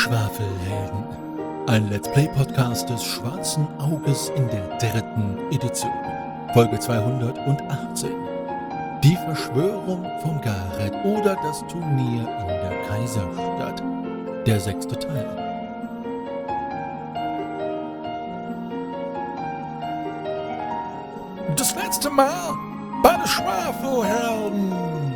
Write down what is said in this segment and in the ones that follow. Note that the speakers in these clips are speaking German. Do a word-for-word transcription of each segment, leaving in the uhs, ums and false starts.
Schwafelhelden, ein Let's Play Podcast des Schwarzen Auges in der dritten Edition, Folge zweihundertachtzehn. Die Verschwörung von Gareth oder das Turnier in der Kaiserstadt, der sechste Teil. Das letzte Mal bei den Schwafelhelden.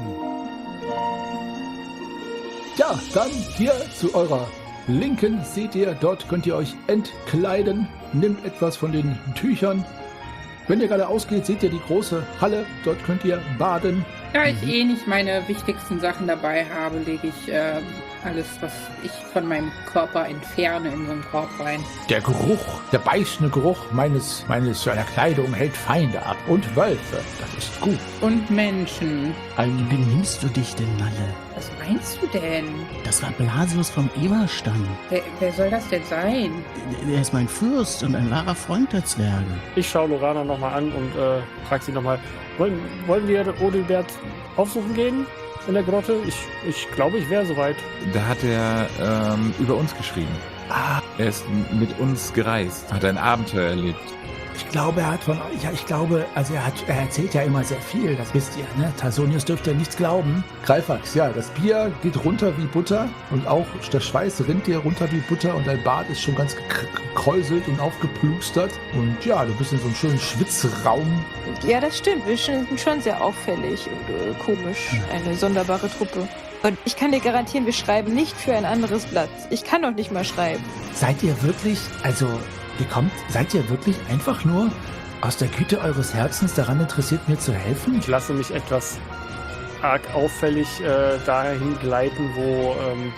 Ja, dann hier zu eurer Linken seht ihr, dort könnt ihr euch entkleiden. Nehmt etwas von den Tüchern. Wenn ihr gerade ausgeht, seht ihr die große Halle. Dort könnt ihr baden. Da ich eh nicht meine wichtigsten Sachen dabei habe, lege ich äh, alles, was ich von meinem Körper entferne, in so einen Korb rein. Der Geruch, der beißende Geruch meines, meines meiner Kleidung hält Feinde ab. Und Wölfe, das ist gut. Und Menschen. Wie benimmst du dich denn, Nalle? Was meinst du denn? Das war Blasius vom Eberstamm. Wer, wer soll das denn sein? Er ist mein Fürst und ein wahrer Freund der Zwerge. Ich schaue Lorana nochmal an und äh, frage sie nochmal, wollen, wollen wir Odilbert aufsuchen gehen in der Grotte? Ich, ich glaube, ich wäre soweit. Da hat er ähm, über uns geschrieben. Ah. Er ist mit uns gereist, hat ein Abenteuer erlebt. Ich glaube, er hat von euch, ja, ich glaube, also er hat, er erzählt ja immer sehr viel, das wisst ihr, ne? Tarsonius dürfte nichts glauben. Greifax, ja, das Bier geht runter wie Butter und auch der Schweiß rinnt dir runter wie Butter und dein Bart ist schon ganz gekräuselt und aufgeplustert. Und ja, du bist in so einem schönen Schwitzraum. Ja, das stimmt, wir sind schon sehr auffällig und äh, komisch, eine sonderbare Truppe. Und ich kann dir garantieren, wir schreiben nicht für ein anderes Blatt. Ich kann doch nicht mal schreiben. Seid ihr wirklich, also... Ihr kommt, seid ihr wirklich einfach nur aus der Güte eures Herzens daran interessiert, mir zu helfen? Ich lasse mich etwas arg auffällig äh, dahin gleiten, wo ähm,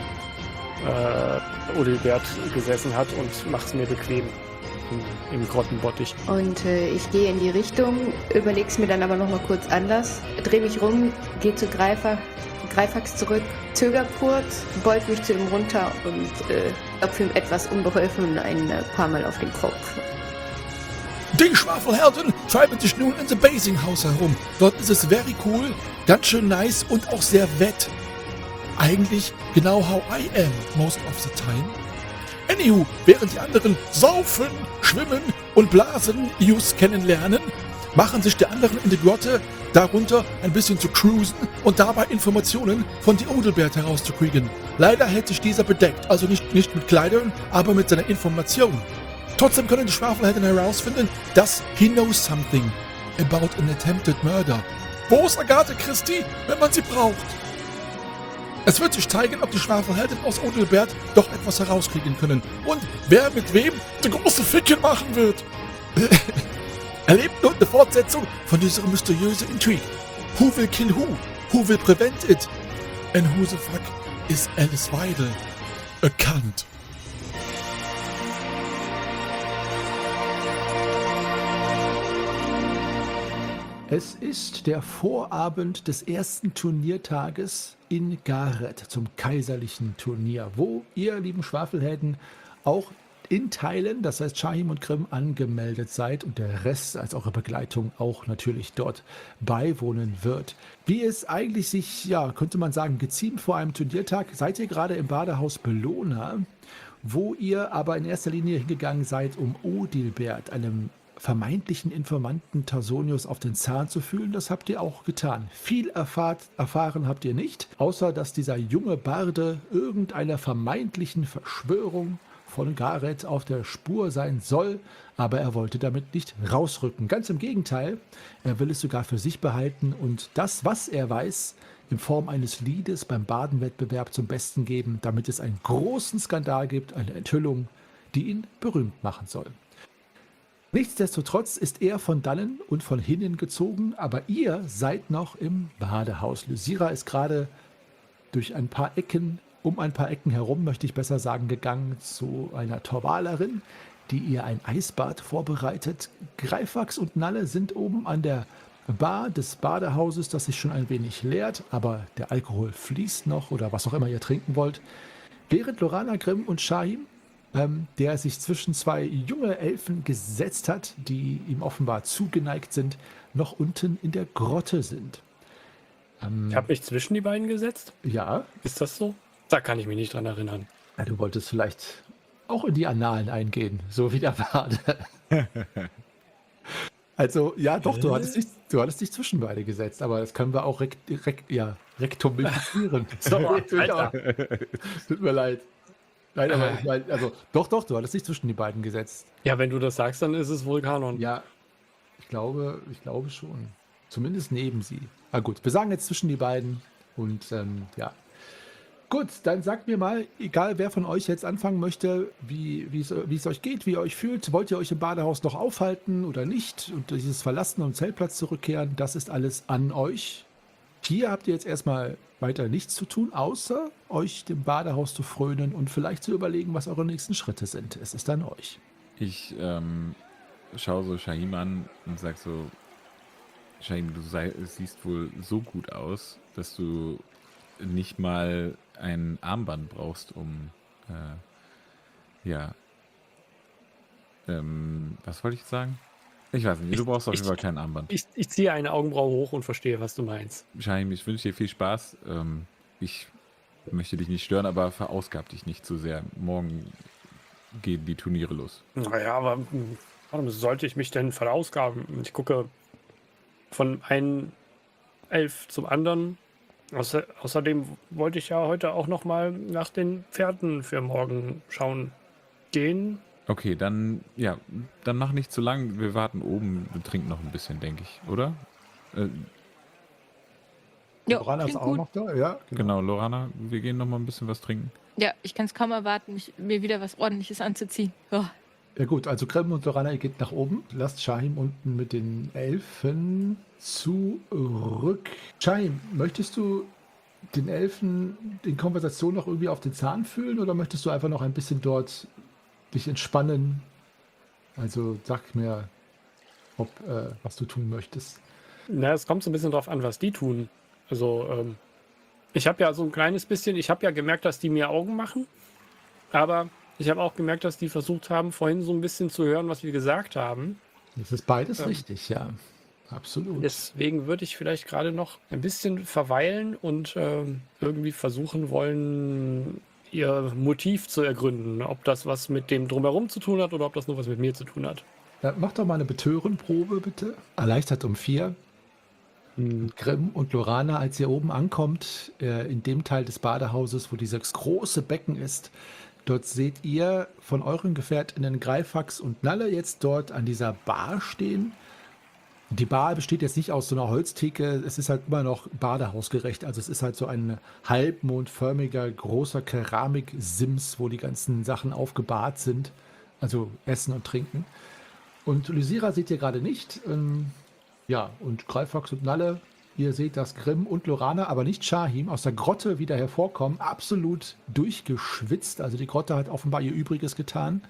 äh, Odilbert gesessen hat und mache es mir bequem im, im Grottenbottich. Und äh, ich gehe in die Richtung, überleg's mir dann aber nochmal kurz anders, drehe mich rum, gehe zu Greifer, Greifax zurück, zöger kurz, beug mich zu ihm runter und äh, klopfe ihm etwas unbeholfen ein paar Mal auf den Kopf. Die Schwafelhelden treiben sich nun in the Basing House herum. Dort ist es very cool, ganz schön nice und auch sehr wett. Eigentlich genau how I am most of the time. Anywho, während die anderen saufen, schwimmen und blasen News kennenlernen, machen sich die anderen in die Grotte, darunter ein bisschen zu cruisen und dabei Informationen von die Odilbert herauszukriegen. Leider hält sich dieser bedeckt, also nicht, nicht mit Kleidern, aber mit seiner Information. Trotzdem können die Schwafelhelden herausfinden, dass he knows something about an attempted murder. Wo ist Agathe Christie, wenn man sie braucht? Es wird sich zeigen, ob die Schwafelhelden aus Odilbert doch etwas herauskriegen können und wer mit wem die große Ficke machen wird. Erlebt nun eine Fortsetzung von dieser mysteriösen Intrigue. Who will kill who? Who will prevent it? And who the fuck is Alice Weidel? A cunt. Es ist der Vorabend des ersten Turniertages in Gareth zum kaiserlichen Turnier, wo ihr, lieben Schwafelhelden, auch in Teilen, das heißt Shahim und Grimm, angemeldet seid und der Rest als eure Begleitung auch natürlich dort beiwohnen wird. Wie es eigentlich sich, ja, könnte man sagen, geziemt vor einem Turniertag, seid ihr gerade im Badehaus Bellona, wo ihr aber in erster Linie hingegangen seid, um Odilbert, einem vermeintlichen Informanten Tarsonius, auf den Zahn zu fühlen. Das habt ihr auch getan. Viel erfahrt, erfahren habt ihr nicht, außer dass dieser junge Barde irgendeiner vermeintlichen Verschwörung von Gareth auf der Spur sein soll, aber er wollte damit nicht rausrücken. Ganz im Gegenteil, er will es sogar für sich behalten und das, was er weiß, in Form eines Liedes beim Badenwettbewerb zum Besten geben, damit es einen großen Skandal gibt, eine Enthüllung, die ihn berühmt machen soll. Nichtsdestotrotz ist er von dannen und von hinnen gezogen, aber ihr seid noch im Badehaus. Lysira ist gerade durch ein paar Ecken um ein paar Ecken herum, möchte ich besser sagen, gegangen zu einer Torwalerin, die ihr ein Eisbad vorbereitet. Greifax und Nalle sind oben an der Bar des Badehauses, das sich schon ein wenig leert, aber der Alkohol fließt noch oder was auch immer ihr trinken wollt. Während Lorana, Grimm und Shahim, ähm, der sich zwischen zwei junge Elfen gesetzt hat, die ihm offenbar zugeneigt sind, noch unten in der Grotte sind. Ähm, ich habe mich zwischen die beiden gesetzt? Ja. Ist das so? Da kann ich mich nicht dran erinnern. Ja, du wolltest vielleicht auch in die Annalen eingehen, so wie der Bade. Also, ja, doch, du hattest dich, du hattest dich zwischen beide gesetzt, aber das können wir auch rekt, rekt, ja, rektomifizieren. Sorry, tut mir leid. Nein, aber ich meine, also, doch, doch, du hattest dich zwischen die beiden gesetzt. Ja, wenn du das sagst, dann ist es wohl Kanon. Ja, ich glaube, ich glaube schon. Zumindest neben sie. Na gut, wir sagen jetzt zwischen die beiden und ähm, ja. Gut, dann sagt mir mal, egal wer von euch jetzt anfangen möchte, wie, wie, es, wie es euch geht, wie ihr euch fühlt. Wollt ihr euch im Badehaus noch aufhalten oder nicht? Und dieses Verlassen und Zeltplatz zurückkehren, das ist alles an euch. Hier habt ihr jetzt erstmal weiter nichts zu tun, außer euch dem Badehaus zu frönen und vielleicht zu überlegen, was eure nächsten Schritte sind. Es ist an euch. Ich ähm, schaue so Shahim an und sag so, Shahim, du sei, siehst wohl so gut aus, dass du nicht mal ein Armband brauchst, um äh, ja ähm, was wollte ich sagen? Ich weiß nicht, du brauchst auf jeden Fall kein Armband. Ich, ich ziehe eine Augenbraue hoch und verstehe, was du meinst. Shahim, ich wünsche dir viel Spaß. Ähm, ich möchte dich nicht stören, aber verausgab dich nicht zu sehr. Morgen gehen die Turniere los. Naja, aber hm, warum sollte ich mich denn verausgaben? Ich gucke von einem Elf zum anderen. Außer, außerdem wollte ich ja heute auch noch mal nach den Pferden für morgen schauen gehen. Okay, dann, ja, dann mach nicht zu lang. Wir warten oben, wir trinken noch ein bisschen, denke ich, oder? Äh, Ja, Lorana ist klingt auch gut. noch da, ja. genau, Lorana, wir gehen noch mal ein bisschen was trinken. Ja, ich kann es kaum erwarten, mich, mir wieder was Ordentliches anzuziehen. Ja. Ja gut, also Grimm und Lorana, ihr geht nach oben. Lasst Shahim unten mit den Elfen zurück. Shahim, möchtest du den Elfen in Konversation noch irgendwie auf den Zahn fühlen oder möchtest du einfach noch ein bisschen dort dich entspannen? Also sag mir, ob äh, was du tun möchtest. Na, es kommt so ein bisschen drauf an, was die tun. Also, ähm, ich habe ja so ein kleines bisschen, ich habe ja gemerkt, dass die mir Augen machen, aber ich habe auch gemerkt, dass die versucht haben, vorhin so ein bisschen zu hören, was wir gesagt haben. Das ist beides Ähm. richtig, ja. Absolut. Deswegen würde ich vielleicht gerade noch ein bisschen verweilen und ähm, irgendwie versuchen wollen, ihr Motiv zu ergründen. Ob das was mit dem Drumherum zu tun hat oder ob das nur was mit mir zu tun hat. Ja, mach doch mal eine Betörenprobe, bitte. Erleichtert um vier. Grimm und Lorana, als ihr oben ankommt, äh, in dem Teil des Badehauses, wo dieses große Becken ist, dort seht ihr von euren Gefährtinnen Greifax und Nalle jetzt dort an dieser Bar stehen. Die Bar besteht jetzt nicht aus so einer Holztheke, es ist halt immer noch badehausgerecht. Also es ist halt so ein halbmondförmiger, großer Keramik-Sims, wo die ganzen Sachen aufgebahrt sind. Also Essen und Trinken. Und Lysira seht ihr gerade nicht. Ähm, ja, und Greifax und Nalle, ihr seht, dass Grimm und Lorana, aber nicht Shahim, aus der Grotte wieder hervorkommen. Absolut durchgeschwitzt. Also die Grotte hat offenbar ihr Übriges getan.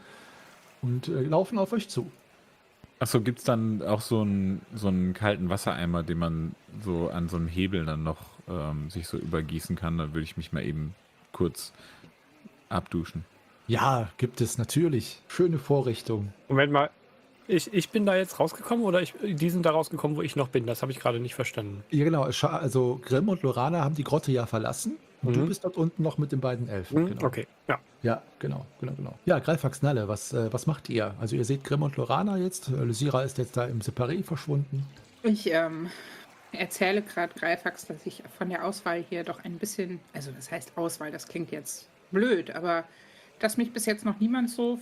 Und äh, laufen auf euch zu. Achso, gibt es dann auch so einen, so einen kalten Wassereimer, den man so an so einem Hebel dann noch ähm, sich so übergießen kann? Dann würde ich mich mal eben kurz abduschen. Ja, gibt es natürlich. Schöne Vorrichtung. Moment mal, ich, ich bin da jetzt rausgekommen oder ich, die sind da rausgekommen, wo ich noch bin? Das habe ich gerade nicht verstanden. Ja, genau. es scha- Also Grimm und Lorana haben die Grotte ja verlassen. Und du Mhm. bist dort unten noch mit den beiden Elfen. Hm, Genau. Okay, ja. Ja, genau, genau, genau. Ja, Greifax Nalle, was, äh, was macht ihr? Also ihr seht Grimm und Lorana jetzt. Äh, Lysira ist jetzt da im Separé verschwunden. Ich ähm, erzähle gerade Greifax, dass ich von der Auswahl hier doch ein bisschen, also das heißt Auswahl, das klingt jetzt blöd, aber dass mich bis jetzt noch niemand so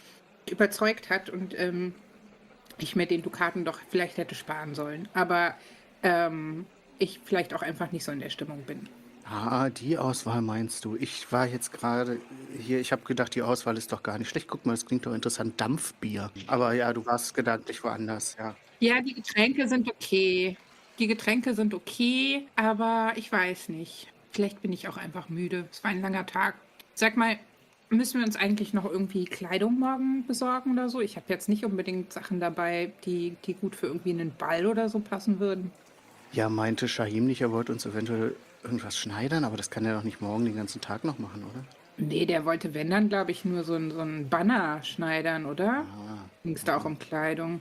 überzeugt hat und ähm, ich mir den Dukaten doch vielleicht hätte sparen sollen. Aber ähm, ich vielleicht auch einfach nicht so in der Stimmung bin. Ah, die Auswahl meinst du? Ich war jetzt gerade hier, ich habe gedacht, die Auswahl ist doch gar nicht schlecht. Guck mal, das klingt doch interessant. Dampfbier. Aber ja, du warst gedanklich woanders, ja. Ja, die Getränke sind okay. Die Getränke sind okay, aber ich weiß nicht. Vielleicht bin ich auch einfach müde. Es war ein langer Tag. Sag mal, müssen wir uns eigentlich noch irgendwie Kleidung morgen besorgen oder so? Ich habe jetzt nicht unbedingt Sachen dabei, die, die gut für irgendwie einen Ball oder so passen würden. Ja, meinte Shahim nicht, er wollte uns eventuell irgendwas schneidern, aber das kann er doch nicht morgen den ganzen Tag noch machen, oder? Nee, der wollte, wenn dann, glaube ich, nur so ein, so ein Banner schneidern, oder? Ah, Ging es da auch um Kleidung?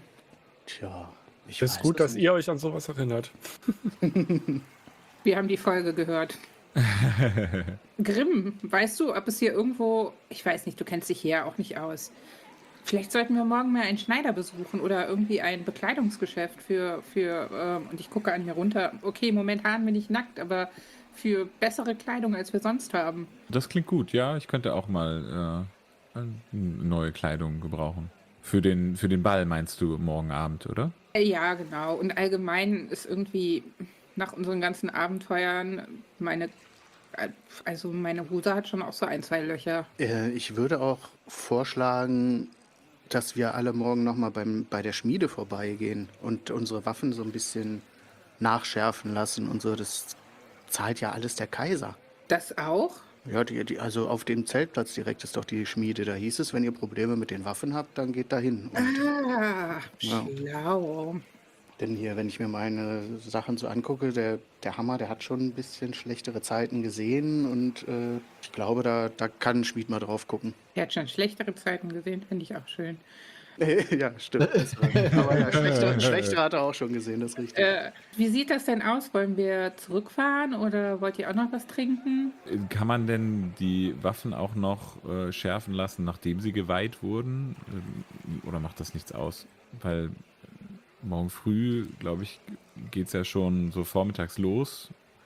tja. Ich Es ist weiß gut, es dass nicht. ihr euch an sowas erinnert. Wir haben die Folge gehört. Grimm, weißt du, ob es hier irgendwo, ich weiß nicht, du kennst dich hier ja auch nicht aus. Vielleicht sollten wir morgen mal einen Schneider besuchen oder irgendwie ein Bekleidungsgeschäft für, für ähm, und ich gucke an mir runter. Okay, momentan bin ich nackt, aber für bessere Kleidung, als wir sonst haben. Das klingt gut, ja. Ich könnte auch mal äh, neue Kleidung gebrauchen. Für den, für den Ball meinst du morgen Abend, oder? Äh, Ja, genau. Und allgemein ist irgendwie nach unseren ganzen Abenteuern meine, äh, also meine Hose hat schon auch so ein, zwei Löcher. Äh, ich würde auch vorschlagen, dass wir alle morgen nochmal bei der Schmiede vorbeigehen und unsere Waffen so ein bisschen nachschärfen lassen und so. Das zahlt ja alles der Kaiser. Das auch? Ja, die, die, also auf dem Zeltplatz direkt ist doch die Schmiede. Da hieß es, wenn ihr Probleme mit den Waffen habt, dann geht da hin. Und, Ah, ja. schlau. Denn hier, wenn ich mir meine Sachen so angucke, der, der Hammer, der hat schon ein bisschen schlechtere Zeiten gesehen und äh, ich glaube, da, da kann ein Schmied mal drauf gucken. Er hat schon schlechtere Zeiten gesehen, finde ich auch schön. Ja, stimmt. Das war- Aber ja, schlechter, schlechter hat er auch schon gesehen, das ist richtig. Äh, wie sieht das denn aus? Wollen wir zurückfahren oder wollt ihr auch noch was trinken? Kann man denn die Waffen auch noch äh, schärfen lassen, nachdem sie geweiht wurden? Ähm, Oder macht das nichts aus? Weil morgen früh, glaube ich, geht es ja schon so vormittags los.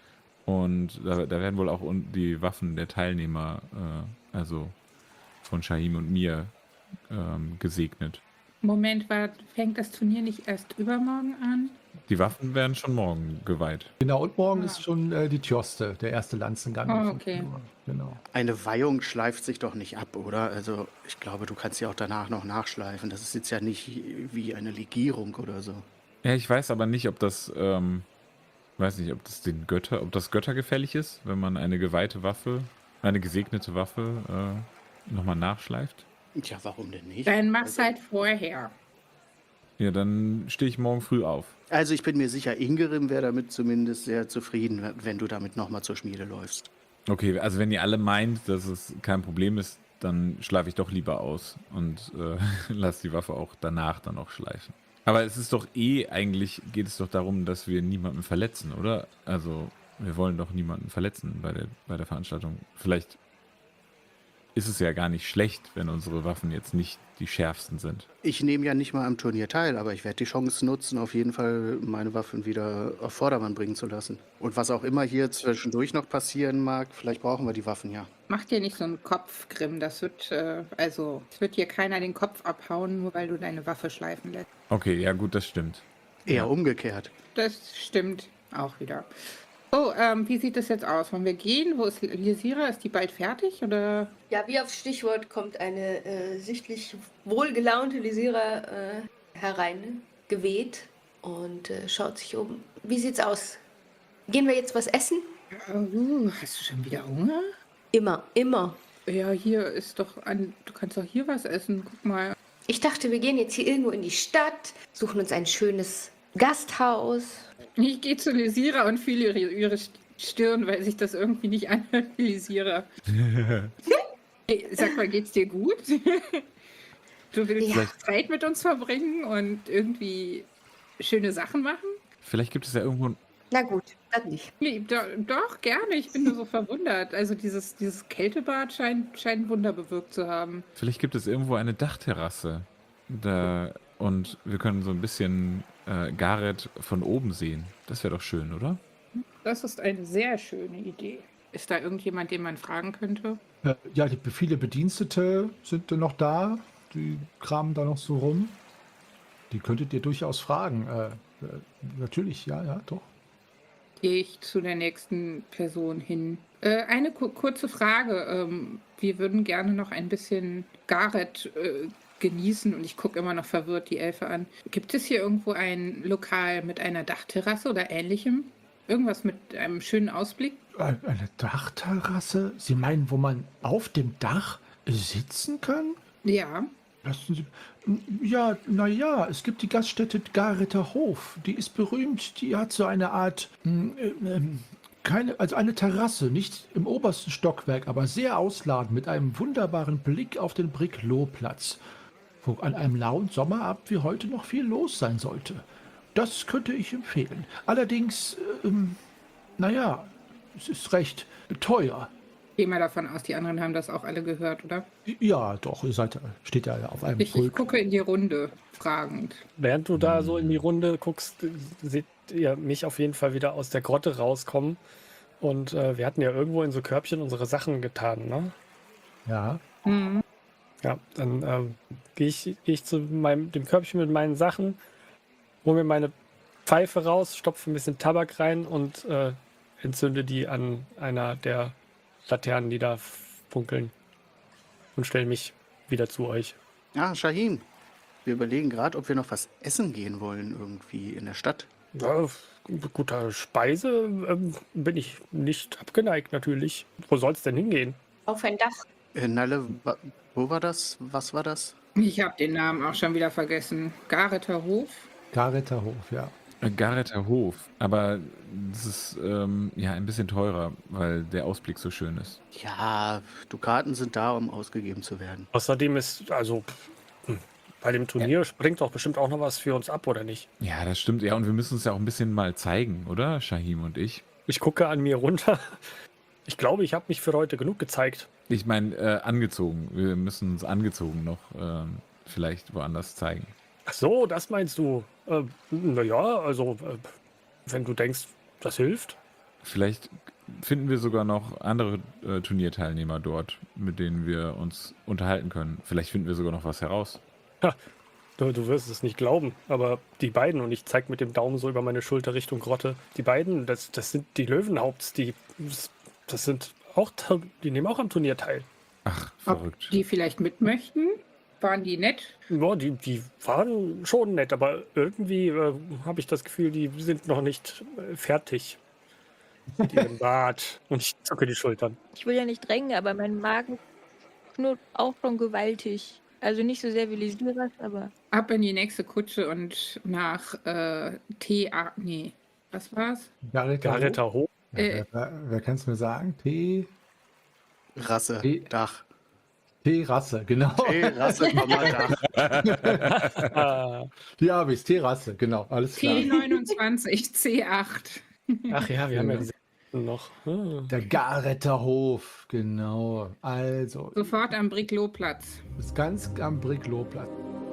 Und da, da werden wohl auch un- die Waffen der Teilnehmer, äh, also von Shahim und mir, ähm, gesegnet. Moment, war, fängt das Turnier nicht erst übermorgen an? Die Waffen werden schon morgen geweiht. Genau, und morgen Ah. ist schon äh, die Tjoste, der erste Lanzengang. Oh, um okay. fünfzehn Uhr. Genau. Eine Weihung schleift sich doch nicht ab, oder? Also ich glaube, du kannst sie auch danach noch nachschleifen. Das ist jetzt ja nicht wie eine Legierung oder so. Ja, ich weiß aber nicht, ob das, ähm, weiß nicht, ob das den Götter, ob das göttergefällig ist, wenn man eine geweihte Waffe, eine gesegnete Waffe äh, nochmal nachschleift. Tja, warum denn nicht? Dann mach's halt vorher. Ja, dann stehe ich morgen früh auf. Also ich bin mir sicher, Ingerim wäre damit zumindest sehr zufrieden, wenn du damit nochmal zur Schmiede läufst. Okay, also wenn ihr alle meint, dass es kein Problem ist, dann schlafe ich doch lieber aus und äh, lasse die Waffe auch danach dann auch schleifen. Aber es ist doch eh, eigentlich geht es doch darum, dass wir niemanden verletzen, oder? Also wir wollen doch niemanden verletzen bei der, bei der Veranstaltung. Vielleicht ist es ja gar nicht schlecht, wenn unsere Waffen jetzt nicht die schärfsten sind. Ich nehme ja nicht mal am Turnier teil, aber ich werde die Chance nutzen, auf jeden Fall meine Waffen wieder auf Vordermann bringen zu lassen. Und was auch immer hier zwischendurch noch passieren mag, vielleicht brauchen wir die Waffen ja. Mach dir nicht so einen Kopf, Grimm. Das wird, äh, also, es wird dir keiner den Kopf abhauen, nur weil du deine Waffe schleifen lässt. Okay, ja gut, das stimmt. Eher umgekehrt. Das stimmt auch wieder. Oh, ähm, wie sieht das jetzt aus? Wollen wir gehen? Wo ist Lisira? Ist die bald fertig? Oder? Ja, wie aufs Stichwort kommt eine äh, sichtlich wohlgelaunte Lisira äh, herein, geweht und äh, schaut sich um. Wie sieht's aus? Gehen wir jetzt was essen? Uh, hast du schon wieder Hunger? Immer, immer. Ja, hier ist doch ein. Du kannst doch hier was essen. Guck mal. Ich dachte, wir gehen jetzt hier irgendwo in die Stadt, suchen uns ein schönes Gasthaus. Ich gehe zu Lisira und fühle ihre, ihre Stirn, weil sich das irgendwie nicht anhört wie Lisira. Hey, sag mal, geht's dir gut? Du willst Ja. Zeit mit uns verbringen und irgendwie schöne Sachen machen? Vielleicht gibt es ja irgendwo ein Na gut, dann nicht. Nee, do, doch, gerne. Ich bin nur so verwundert. Also dieses, dieses Kältebad scheint, scheint ein Wunder bewirkt zu haben. Vielleicht gibt es irgendwo eine Dachterrasse. Da, und wir können so ein bisschen äh, Gareth von oben sehen. Das wäre doch schön, oder? Das ist eine sehr schöne Idee. Ist da irgendjemand, den man fragen könnte? Äh, ja, die, viele Bedienstete sind noch da. Die kramen da noch so rum. Die könntet ihr durchaus fragen. Äh, äh, natürlich, ja, ja, doch. Gehe ich zu der nächsten Person hin. Äh, eine ku kurze Frage. Ähm, wir würden gerne noch ein bisschen Gareth äh, genießen und ich gucke immer noch verwirrt die Elfe an. Gibt es hier irgendwo ein Lokal mit einer Dachterrasse oder ähnlichem? Irgendwas mit einem schönen Ausblick? Ein- Eine Dachterrasse? Sie meinen, wo man auf dem Dach sitzen kann? Ja. Lassen Sie. Ja, naja, es gibt die Gaststätte Garether Hof. Die ist berühmt. Die hat so eine Art. mm, ähm, keine, also eine Terrasse, nicht im obersten Stockwerk, aber sehr ausladend mit einem wunderbaren Blick auf den Briclot-Platz, wo an einem lauen Sommerabend wie heute noch viel los sein sollte. Das könnte ich empfehlen. Allerdings, ähm, naja, es ist recht teuer. Ich gehe mal davon aus, die anderen haben das auch alle gehört, oder? Ja, doch, ihr seid, steht ja auf einem Ich, ich Pult. gucke in die Runde, fragend. Während du da so in die Runde guckst, seht ihr mich auf jeden Fall wieder aus der Grotte rauskommen. Und äh, wir hatten ja irgendwo in so Körbchen unsere Sachen getan, ne? Ja, Mhm. Ja, dann ähm, gehe ich, geh ich zu meinem, dem Körbchen mit meinen Sachen, hole mir meine Pfeife raus, stopfe ein bisschen Tabak rein und äh, entzünde die an einer der Laternen, die da funkeln. Und stelle mich wieder zu euch. Ah, Shahim, wir überlegen gerade, ob wir noch was essen gehen wollen irgendwie in der Stadt. Ja, guter Speise ähm, bin ich nicht abgeneigt natürlich. Wo soll es denn hingehen? Auf ein Dach. Äh, Nalle, wa- wo war das? Was war das? Ich habe den Namen auch schon wieder vergessen. Gareter Hof? Gareter Hof, ja. Äh, Gareter Hof, aber das ist ähm, ja ein bisschen teurer, weil der Ausblick so schön ist. Ja, Dukaten sind da, um ausgegeben zu werden. Außerdem ist, also hm, bei dem Turnier springt doch bestimmt auch noch was für uns ab, oder nicht? Ja, das stimmt. Ja, und wir müssen uns ja auch ein bisschen mal zeigen, oder, Shahim und ich? Ich gucke an mir runter. Ich glaube, ich habe mich für heute genug gezeigt. Ich meine, äh, angezogen. Wir müssen uns angezogen noch ähm, vielleicht woanders zeigen. Ach so, das meinst du? Äh, naja, also, äh, wenn du denkst, das hilft. Vielleicht finden wir sogar noch andere äh, Turnierteilnehmer dort, mit denen wir uns unterhalten können. Vielleicht finden wir sogar noch was heraus. Ha, du, du wirst es nicht glauben, aber die beiden, und ich zeige mit dem Daumen so über meine Schulter Richtung Grotte, die beiden, das, das sind die Löwenhaupts, die, das sind auch, die nehmen auch am Turnier teil. Ach, Ob verrückt. die vielleicht mit möchten? Waren die nett? Ja, die, die waren schon nett, aber irgendwie äh, habe ich das Gefühl, die sind noch nicht äh, fertig mit ihrem Bart. Und ich zucke die Schultern. Ich will ja nicht drängen, aber mein Magen knurrt auch schon gewaltig. Also nicht so sehr wie Lysiras, aber Ab in die nächste Kutsche und nach äh, T A. Nee, was war's? Gareter Hof. Gareter Hof. Ja, wer wer, wer kann es mir sagen? T. Rasse, Hey. Dach. T-Rasse, genau. Hey, Rasse, Komma, Dach. Ah, Die habe ich, T-Rasse, genau, alles klar. T neunundzwanzig, C acht. ach ja, wir haben ja diese noch. Ah. Der Gareter Hof, genau. Also, Sofort am Bricklot-Platz. ist ganz am Bricklot-Platz.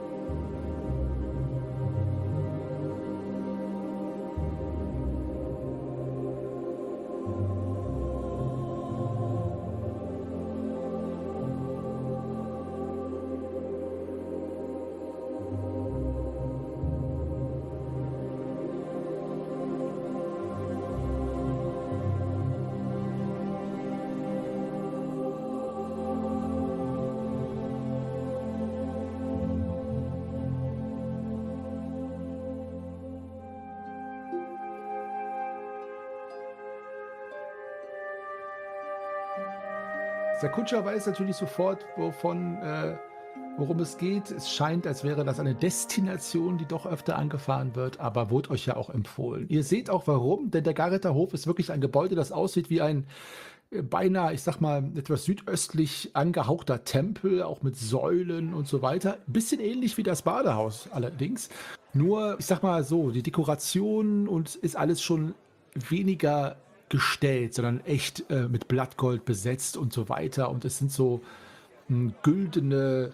Der Kutscher weiß natürlich sofort, wovon, äh, worum es geht. Es scheint, als wäre das eine Destination, die doch öfter angefahren wird, aber wurde euch ja auch empfohlen. Ihr seht auch warum, denn der Gareter Hof ist wirklich ein Gebäude, das aussieht wie ein äh, beinahe, ich sag mal, etwas südöstlich angehauchter Tempel, auch mit Säulen und so weiter. Ein bisschen ähnlich wie das Badehaus allerdings. Nur, ich sag mal so, die Dekoration und ist alles schon weniger gestellt, sondern echt äh, mit Blattgold besetzt und so weiter. Und es sind so mh, güldene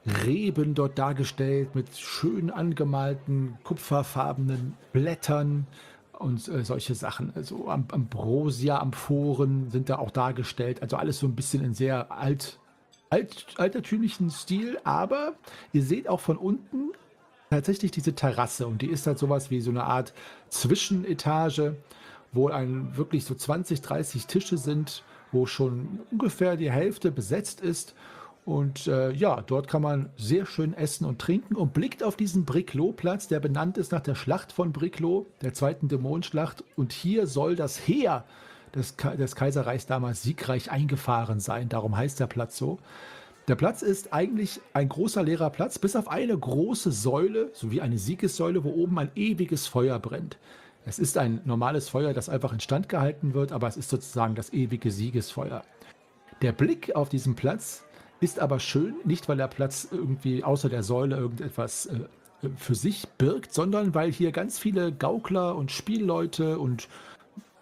Reben dort dargestellt mit schön angemalten, kupferfarbenen Blättern und äh, solche Sachen. Also Am Ambrosia-Amphoren sind da auch dargestellt. Also alles so ein bisschen in sehr alt, alt, altertümlichen Stil. Aber ihr seht auch von unten tatsächlich diese Terrasse. Und die ist halt sowas wie so eine Art Zwischenetage, wo ein wirklich so zwanzig, dreißig Tische sind, wo schon ungefähr die Hälfte besetzt ist. Und äh, ja, dort kann man sehr schön essen und trinken und blickt auf diesen Bricklot-Platz, der benannt ist nach der Schlacht von Bricklot, der zweiten Dämonenschlacht. Und hier soll das Heer des, Ka des Kaiserreichs damals siegreich eingefahren sein. Darum heißt der Platz so. Der Platz ist eigentlich ein großer leerer Platz, bis auf eine große Säule, sowie eine Siegessäule, wo oben ein ewiges Feuer brennt. Es ist ein normales Feuer, das einfach instand gehalten wird, aber es ist sozusagen das ewige Siegesfeuer. Der Blick auf diesen Platz ist aber schön, nicht weil der Platz irgendwie außer der Säule irgendetwas äh, für sich birgt, sondern weil hier ganz viele Gaukler und Spielleute und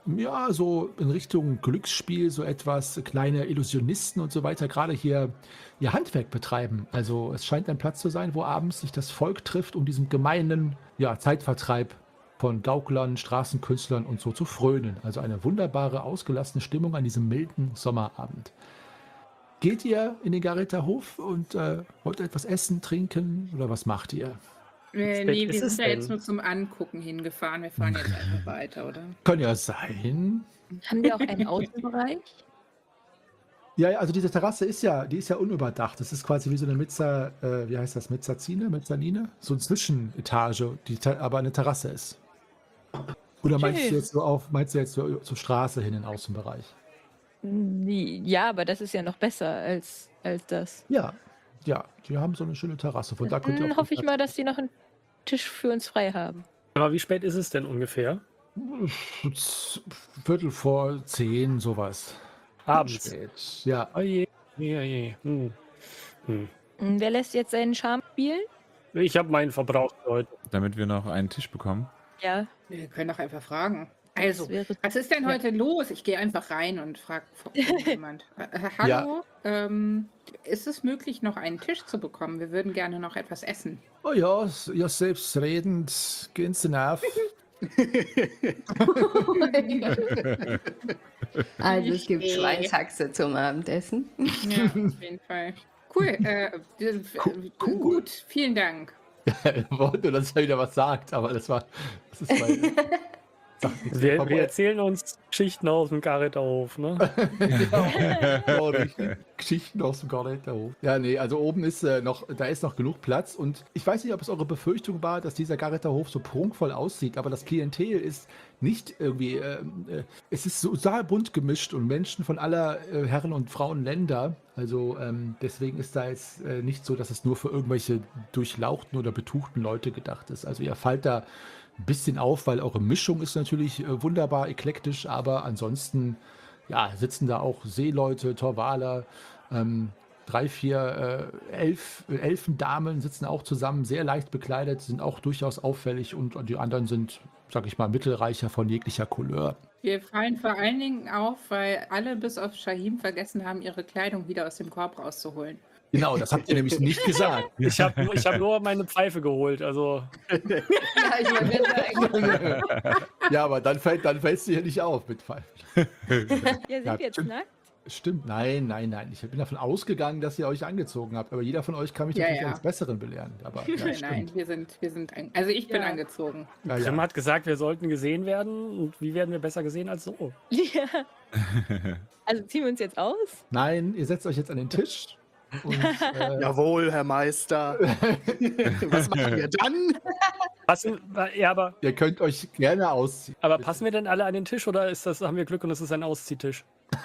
ja, so in Richtung Glücksspiel, so etwas, kleine Illusionisten und so weiter, gerade hier ihr Handwerk betreiben. Also es scheint ein Platz zu sein, wo abends sich das Volk trifft, um diesem gemeinen ja, Zeitvertreib von Gauklern, Straßenkünstlern und so zu frönen. Also eine wunderbare, ausgelassene Stimmung an diesem milden Sommerabend. Geht ihr in den Garretterhof und äh, wollt etwas essen, trinken oder was macht ihr? Äh, spät nee, ist wir es sind ja denn? jetzt nur zum Angucken hingefahren. Wir fahren jetzt einfach weiter, oder? Kann ja sein. Haben wir auch einen Außenbereich? Ja, ja, also diese Terrasse ist ja, die ist ja unüberdacht. Das ist quasi wie so eine Mezza, äh, wie heißt das, Mezzanine, Mezzanine? So eine Zwischenetage, die te- aber eine Terrasse ist. Oder meinst du Schön. jetzt so auf, meinst du jetzt so zur Straße hin in den Außenbereich? Nee, ja, aber das ist ja noch besser als, als das. Ja, ja, die haben so eine schöne Terrasse. Von da könnt ihr Dann auf hoffe ich den mal, dass die noch einen Tisch für uns frei haben. Aber wie spät ist es denn ungefähr? Platz- Viertel vor zehn, sowas. Abends. Spät. Ja, Oh je, je, je. Hm. Hm. Hm, Wer lässt jetzt seinen Charme spielen? Ich habe meinen verbraucht heute. Damit wir noch einen Tisch bekommen. Ja, Wir können doch einfach fragen. Also, das wäre. was ist denn Ja. heute los? Ich gehe einfach rein und frage jemand. Äh, hallo, ähm, ist es möglich, noch einen Tisch zu bekommen? Wir würden gerne noch etwas essen. oh ja, s- ja selbstredend, gehen Sie nach. Also es gibt Nee. Schweinshaxe zum Abendessen. Ja, auf jeden Fall. Cool. Äh, äh, cool. Gut, vielen Dank. Ich wollte nur, dass er wieder was sagt, aber das war, das ist mein, sagt nichts. Wir, Aber- wir erzählen uns Geschichten aus dem Garretterhof, ne? ja, ja, richtig. Geschichten aus dem Garretterhof. Ja, nee, also oben ist äh, noch, da ist noch genug Platz und ich weiß nicht, ob es eure Befürchtung war, dass dieser Garretterhof so prunkvoll aussieht, aber das Klientel ist nicht irgendwie, äh, äh, es ist so total bunt gemischt und Menschen von aller äh, Herren und Frauen Länder. Also ähm, deswegen ist da jetzt äh, nicht so, dass es nur für irgendwelche durchlauchten oder betuchten Leute gedacht ist. Also ihr fallt da ein bisschen auf, weil eure Mischung ist natürlich äh, wunderbar eklektisch, aber ansonsten ja, sitzen da auch Seeleute, Torwaler, ähm, drei, vier äh, Elf, äh, Elfendamen sitzen auch zusammen, sehr leicht bekleidet, sind auch durchaus auffällig und, und die anderen sind, sag ich mal, Mittelreicher von jeglicher Couleur. Wir fallen vor allen Dingen auf, weil alle bis auf Shahim vergessen haben, ihre Kleidung wieder aus dem Korb rauszuholen. Genau, das habt ihr nämlich nicht gesagt. Ich habe ich hab nur meine Pfeife geholt, also Ja, ich wollte gerade sagen. Ja, aber dann fällt, dann fällst du hier nicht auf mit Pfeifen. Ja, sind Ja, wir jetzt stimmt. nackt? Stimmt, nein, nein, nein. Ich bin davon ausgegangen, dass ihr euch angezogen habt. Aber jeder von euch kann mich Ja, natürlich ja. eines Besseren belehren. Aber ja, Nein, stimmt. wir sind, wir sind, ein, also ich bin Ja. angezogen. Ja, Grimm ja. hat gesagt, wir sollten gesehen werden. Und wie werden wir besser gesehen als so? Ja. Also ziehen wir uns jetzt aus? Nein, ihr setzt euch jetzt an den Tisch. Und, äh, Jawohl, Herr Meister. Was machen wir dann? Passen, ja, aber, ihr könnt euch gerne ausziehen. aber passen wir denn alle an den Tisch oder ist das, haben wir Glück und es ist ein Ausziehtisch?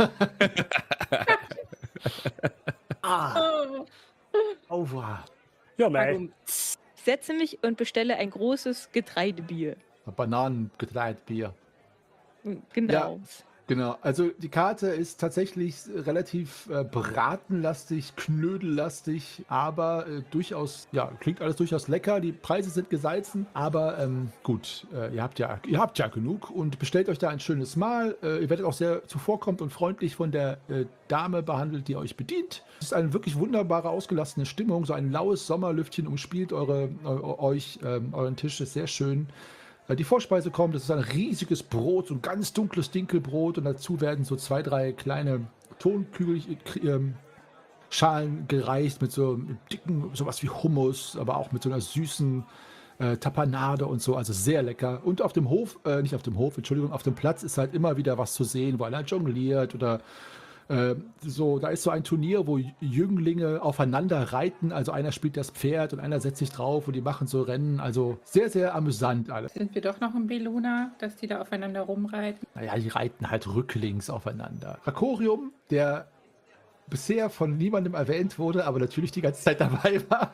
Oh, Aua. Ja, mei. warum? Ich setze mich und bestelle ein großes Getreidebier. Bananengetreidbier. Hm, Genau. Genau, also die Karte ist tatsächlich relativ äh, bratenlastig, knödellastig, aber äh, durchaus, ja, klingt alles durchaus lecker. Die Preise sind gesalzen, aber ähm, gut, äh, ihr habt ja, ihr habt ja genug und bestellt euch da ein schönes Mahl. Äh, ihr werdet auch sehr zuvorkommend und freundlich von der äh, Dame behandelt, die euch bedient. Es ist eine wirklich wunderbare, ausgelassene Stimmung. So ein laues Sommerlüftchen umspielt eure, eu, euch, ähm, euren Tisch, ist sehr schön. Die Vorspeise kommt, das ist ein riesiges Brot, so ein ganz dunkles Dinkelbrot und dazu werden so zwei, drei kleine Tonkügelchen, ähm, Schalen gereicht mit so einem dicken, sowas wie Hummus, aber auch mit so einer süßen äh, Tapanade und so, also sehr lecker. Und auf dem Hof, äh, nicht auf dem Hof, Entschuldigung, auf dem Platz ist halt immer wieder was zu sehen, wo einer jongliert oder äh, so, da ist so ein Turnier, wo Jünglinge aufeinander reiten, also einer spielt das Pferd und einer setzt sich drauf und die machen so Rennen, also sehr, sehr amüsant alles. Sind wir doch noch im Belluna, dass die da aufeinander rumreiten? Naja, die reiten halt rücklings aufeinander. Rakorium, der bisher von niemandem erwähnt wurde, aber natürlich die ganze Zeit dabei war.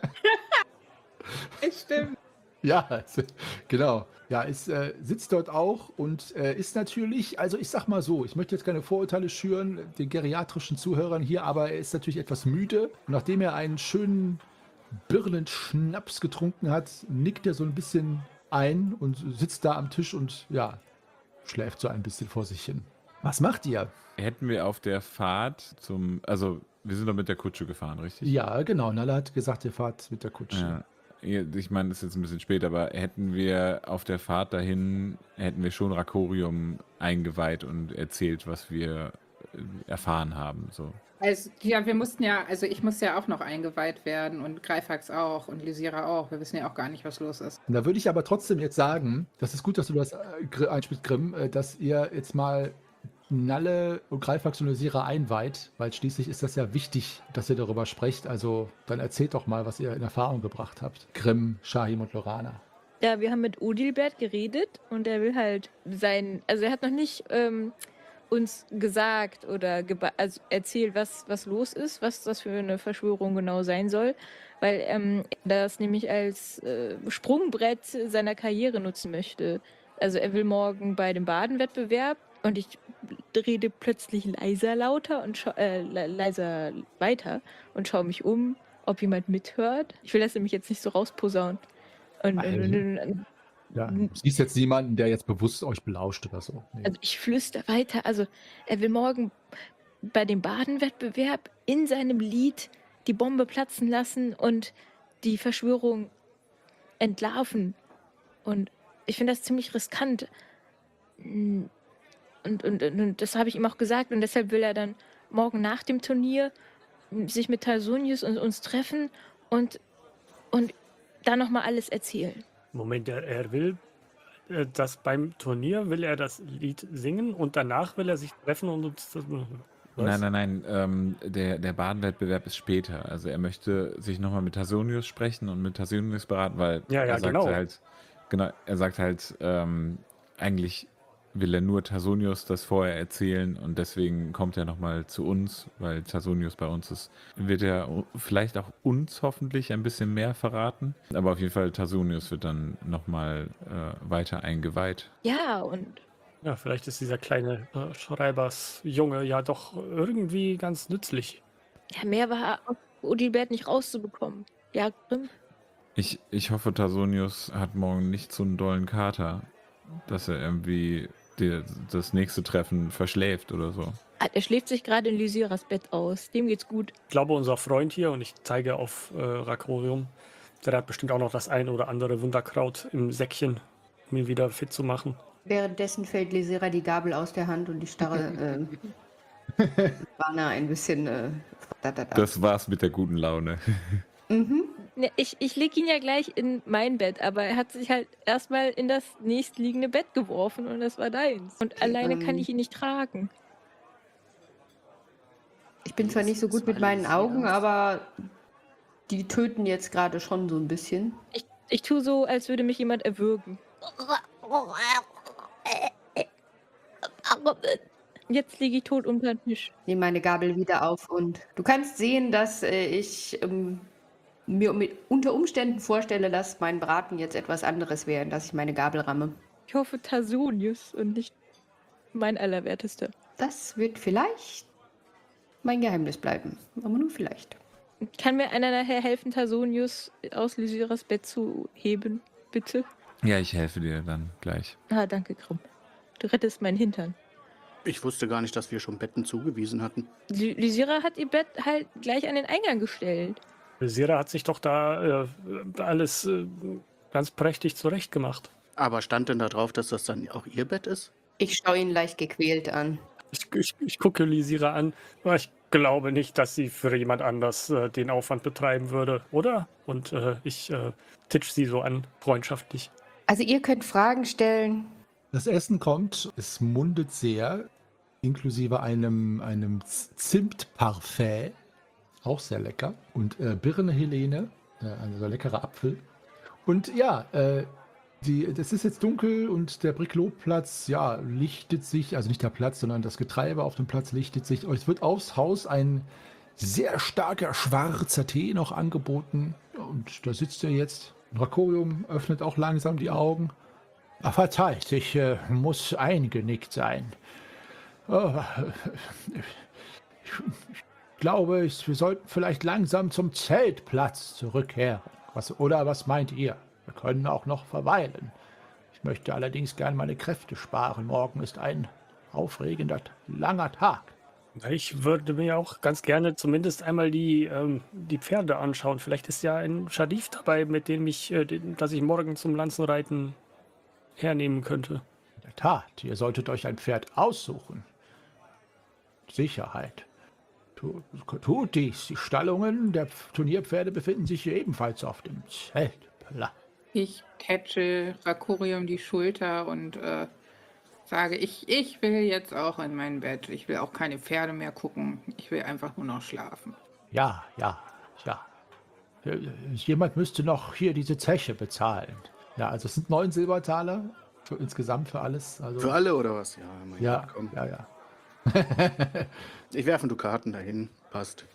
Stimmt. Ja, also, genau. Ja, es äh, sitzt dort auch und äh, ist natürlich, also ich sag mal so, ich möchte jetzt keine Vorurteile schüren, den geriatrischen Zuhörern hier, aber er ist natürlich etwas müde. Und nachdem er einen schönen Birnen-Schnaps getrunken hat, nickt er so ein bisschen ein und sitzt da am Tisch und ja, schläft so ein bisschen vor sich hin. Was macht ihr? Hätten wir auf der Fahrt zum, also wir sind doch mit der Kutsche gefahren, richtig? Ja, genau. Nala hat gesagt, ihr fahrt mit der Kutsche. Ja. Ich meine, das ist jetzt ein bisschen spät, aber hätten wir auf der Fahrt dahin, hätten wir schon Rakorium eingeweiht und erzählt, was wir erfahren haben. So. Also, ja, wir mussten ja, also ich muss ja auch noch eingeweiht werden und Greifax auch und Lysira auch. Wir wissen ja auch gar nicht, was los ist. Und da würde ich aber trotzdem jetzt sagen, das ist gut, dass du das äh, einspielst, Grimm, äh, dass ihr jetzt mal Nalle und Greifax und Lysira einweiht, weil schließlich ist das ja wichtig, dass ihr darüber sprecht. Also dann erzählt doch mal, was ihr in Erfahrung gebracht habt. Grimm, Shahim und Lorana. Ja, wir haben mit Odilbert geredet und er will halt sein, also er hat noch nicht ähm, uns gesagt oder geba- also erzählt, was, was los ist, was das für eine Verschwörung genau sein soll, weil ähm, er das nämlich als äh, Sprungbrett seiner Karriere nutzen möchte. Also er will morgen bei dem Badenwettbewerb und ich rede plötzlich leiser lauter und schau, äh, le- leiser weiter und schaue mich um, ob jemand mithört. Ich will das nämlich jetzt nicht so rausposaunen. Und, und, und, und, Ja, du siehst jetzt niemanden, der jetzt bewusst euch belauscht oder so. Nee. also ich flüster weiter. Also er will morgen bei dem Badenwettbewerb in seinem Lied die Bombe platzen lassen und die Verschwörung entlarven. Und ich finde das ziemlich riskant. Und, und, und, und das habe ich ihm auch gesagt. Und deshalb will er dann morgen nach dem Turnier sich mit Tarsonius und uns treffen und, und da nochmal alles erzählen. Moment, er, er will äh, das beim Turnier, will er das Lied singen und danach will er sich treffen und uns das. Was? Nein, nein, nein. Ähm, der, der Badenwettbewerb ist später. Also er möchte sich nochmal mit Tarsonius sprechen und mit Tarsonius beraten, weil Ja, ja, er sagt genau. halt, genau, er sagt halt, ähm, eigentlich will er nur Tarsonius das vorher erzählen und deswegen kommt er nochmal zu uns, weil Tarsonius bei uns ist. Wird er vielleicht auch uns hoffentlich ein bisschen mehr verraten, aber auf jeden Fall Tarsonius wird dann nochmal äh, weiter eingeweiht. Ja, und Ja, vielleicht ist dieser kleine äh, Schreibersjunge ja doch irgendwie ganz nützlich. ja, mehr war aus Odilbert nicht rauszubekommen. Ja, Grimm? Ich, ich hoffe, Tarsonius hat morgen nicht so einen dollen Kater, dass er irgendwie die, das nächste Treffen verschläft oder so. Ah, er schläft sich gerade in Lysiras Bett aus. Dem geht's gut. Ich glaube, unser Freund hier, und ich zeige auf äh, Rakorium, der hat bestimmt auch noch das ein oder andere Wunderkraut im Säckchen, um ihn wieder fit zu machen. Währenddessen fällt Lysira die Gabel aus der Hand und die starre äh, Lorana ein bisschen. Äh, da, da, da. Das war's mit der guten Laune. Mhm. Ne, ich ich lege ihn ja gleich in mein Bett, aber er hat sich halt erstmal in das nächstliegende Bett geworfen und das war deins. Und alleine ähm, kann ich ihn nicht tragen. Ich bin zwar nicht so gut mit meinen Augen, aber die töten jetzt gerade schon so ein bisschen. Ich, ich tue so, als würde mich jemand erwürgen. Jetzt liege ich tot unter dem Tisch. Nehme meine Gabel wieder auf und du kannst sehen, dass äh, ich ähm, mir mit, unter Umständen vorstelle, dass mein Braten jetzt etwas anderes wäre, dass ich meine Gabel ramme. Ich hoffe Tarsonius und nicht mein Allerwertester. Das wird vielleicht mein Geheimnis bleiben, aber nur vielleicht. Kann mir einer nachher helfen, Tarsonius aus Lysiras Bett zu heben, bitte? Ja, ich helfe dir dann gleich. Ah, danke, Grimm. Du rettest meinen Hintern. Ich wusste gar nicht, dass wir schon Betten zugewiesen hatten. Ly- Lysira hat ihr Bett halt gleich an den Eingang gestellt. Sira hat sich doch da äh, alles äh, ganz prächtig zurechtgemacht. Aber stand denn da drauf, dass das dann auch ihr Bett ist? Ich schaue ihn leicht gequält an. Ich, ich, ich gucke Lysira an, aber ich glaube nicht, dass sie für jemand anders äh, den Aufwand betreiben würde, oder? Und äh, ich äh, titsch sie so an, freundschaftlich. Also ihr könnt Fragen stellen. Das Essen kommt, es mundet sehr, inklusive einem, einem Z- Zimtparfait, auch sehr lecker. Und äh, Birne Helene, äh, ein so leckerer Apfel. Und ja, äh, die, das ist jetzt dunkel und der Briclot-Platz, ja, lichtet sich, also nicht der Platz, sondern das Getreide auf dem Platz lichtet sich. Es wird aufs Haus ein sehr starker schwarzer Tee noch angeboten. Und da sitzt er jetzt. Rakorium öffnet auch langsam die Augen. Ah, verzeiht, ich äh, muss eingenickt sein. Oh, ich, ich glaube, ich, wir sollten vielleicht langsam zum Zeltplatz zurückkehren. Was, oder was meint ihr? Wir können auch noch verweilen. Ich möchte allerdings gern meine Kräfte sparen. Morgen ist ein aufregender, langer Tag. Ich würde mir auch ganz gerne zumindest einmal die, ähm, die Pferde anschauen. Vielleicht ist ja ein Schadif dabei, mit dem ich, äh, den, das ich morgen zum Lanzenreiten hernehmen könnte. In der Tat, ihr solltet euch ein Pferd aussuchen. Sicherheit. Tu- Tut dies. Die Stallungen der Turnierpferde befinden sich hier ebenfalls auf dem Zeltplatz. Ich tätsche Rakuri um die Schulter und äh, sage, ich, ich will jetzt auch in mein Bett. Ich will auch keine Pferde mehr gucken. Ich will einfach nur noch schlafen. Ja, ja, ja. Äh, Jemand müsste noch hier diese Zeche bezahlen. Ja, also es sind neun Silbertaler für, insgesamt für alles. Also, Für alle oder was? Ja, mein Ja, Gott, komm. ja, ja. Ich werfe Dukaten dahin. Passt.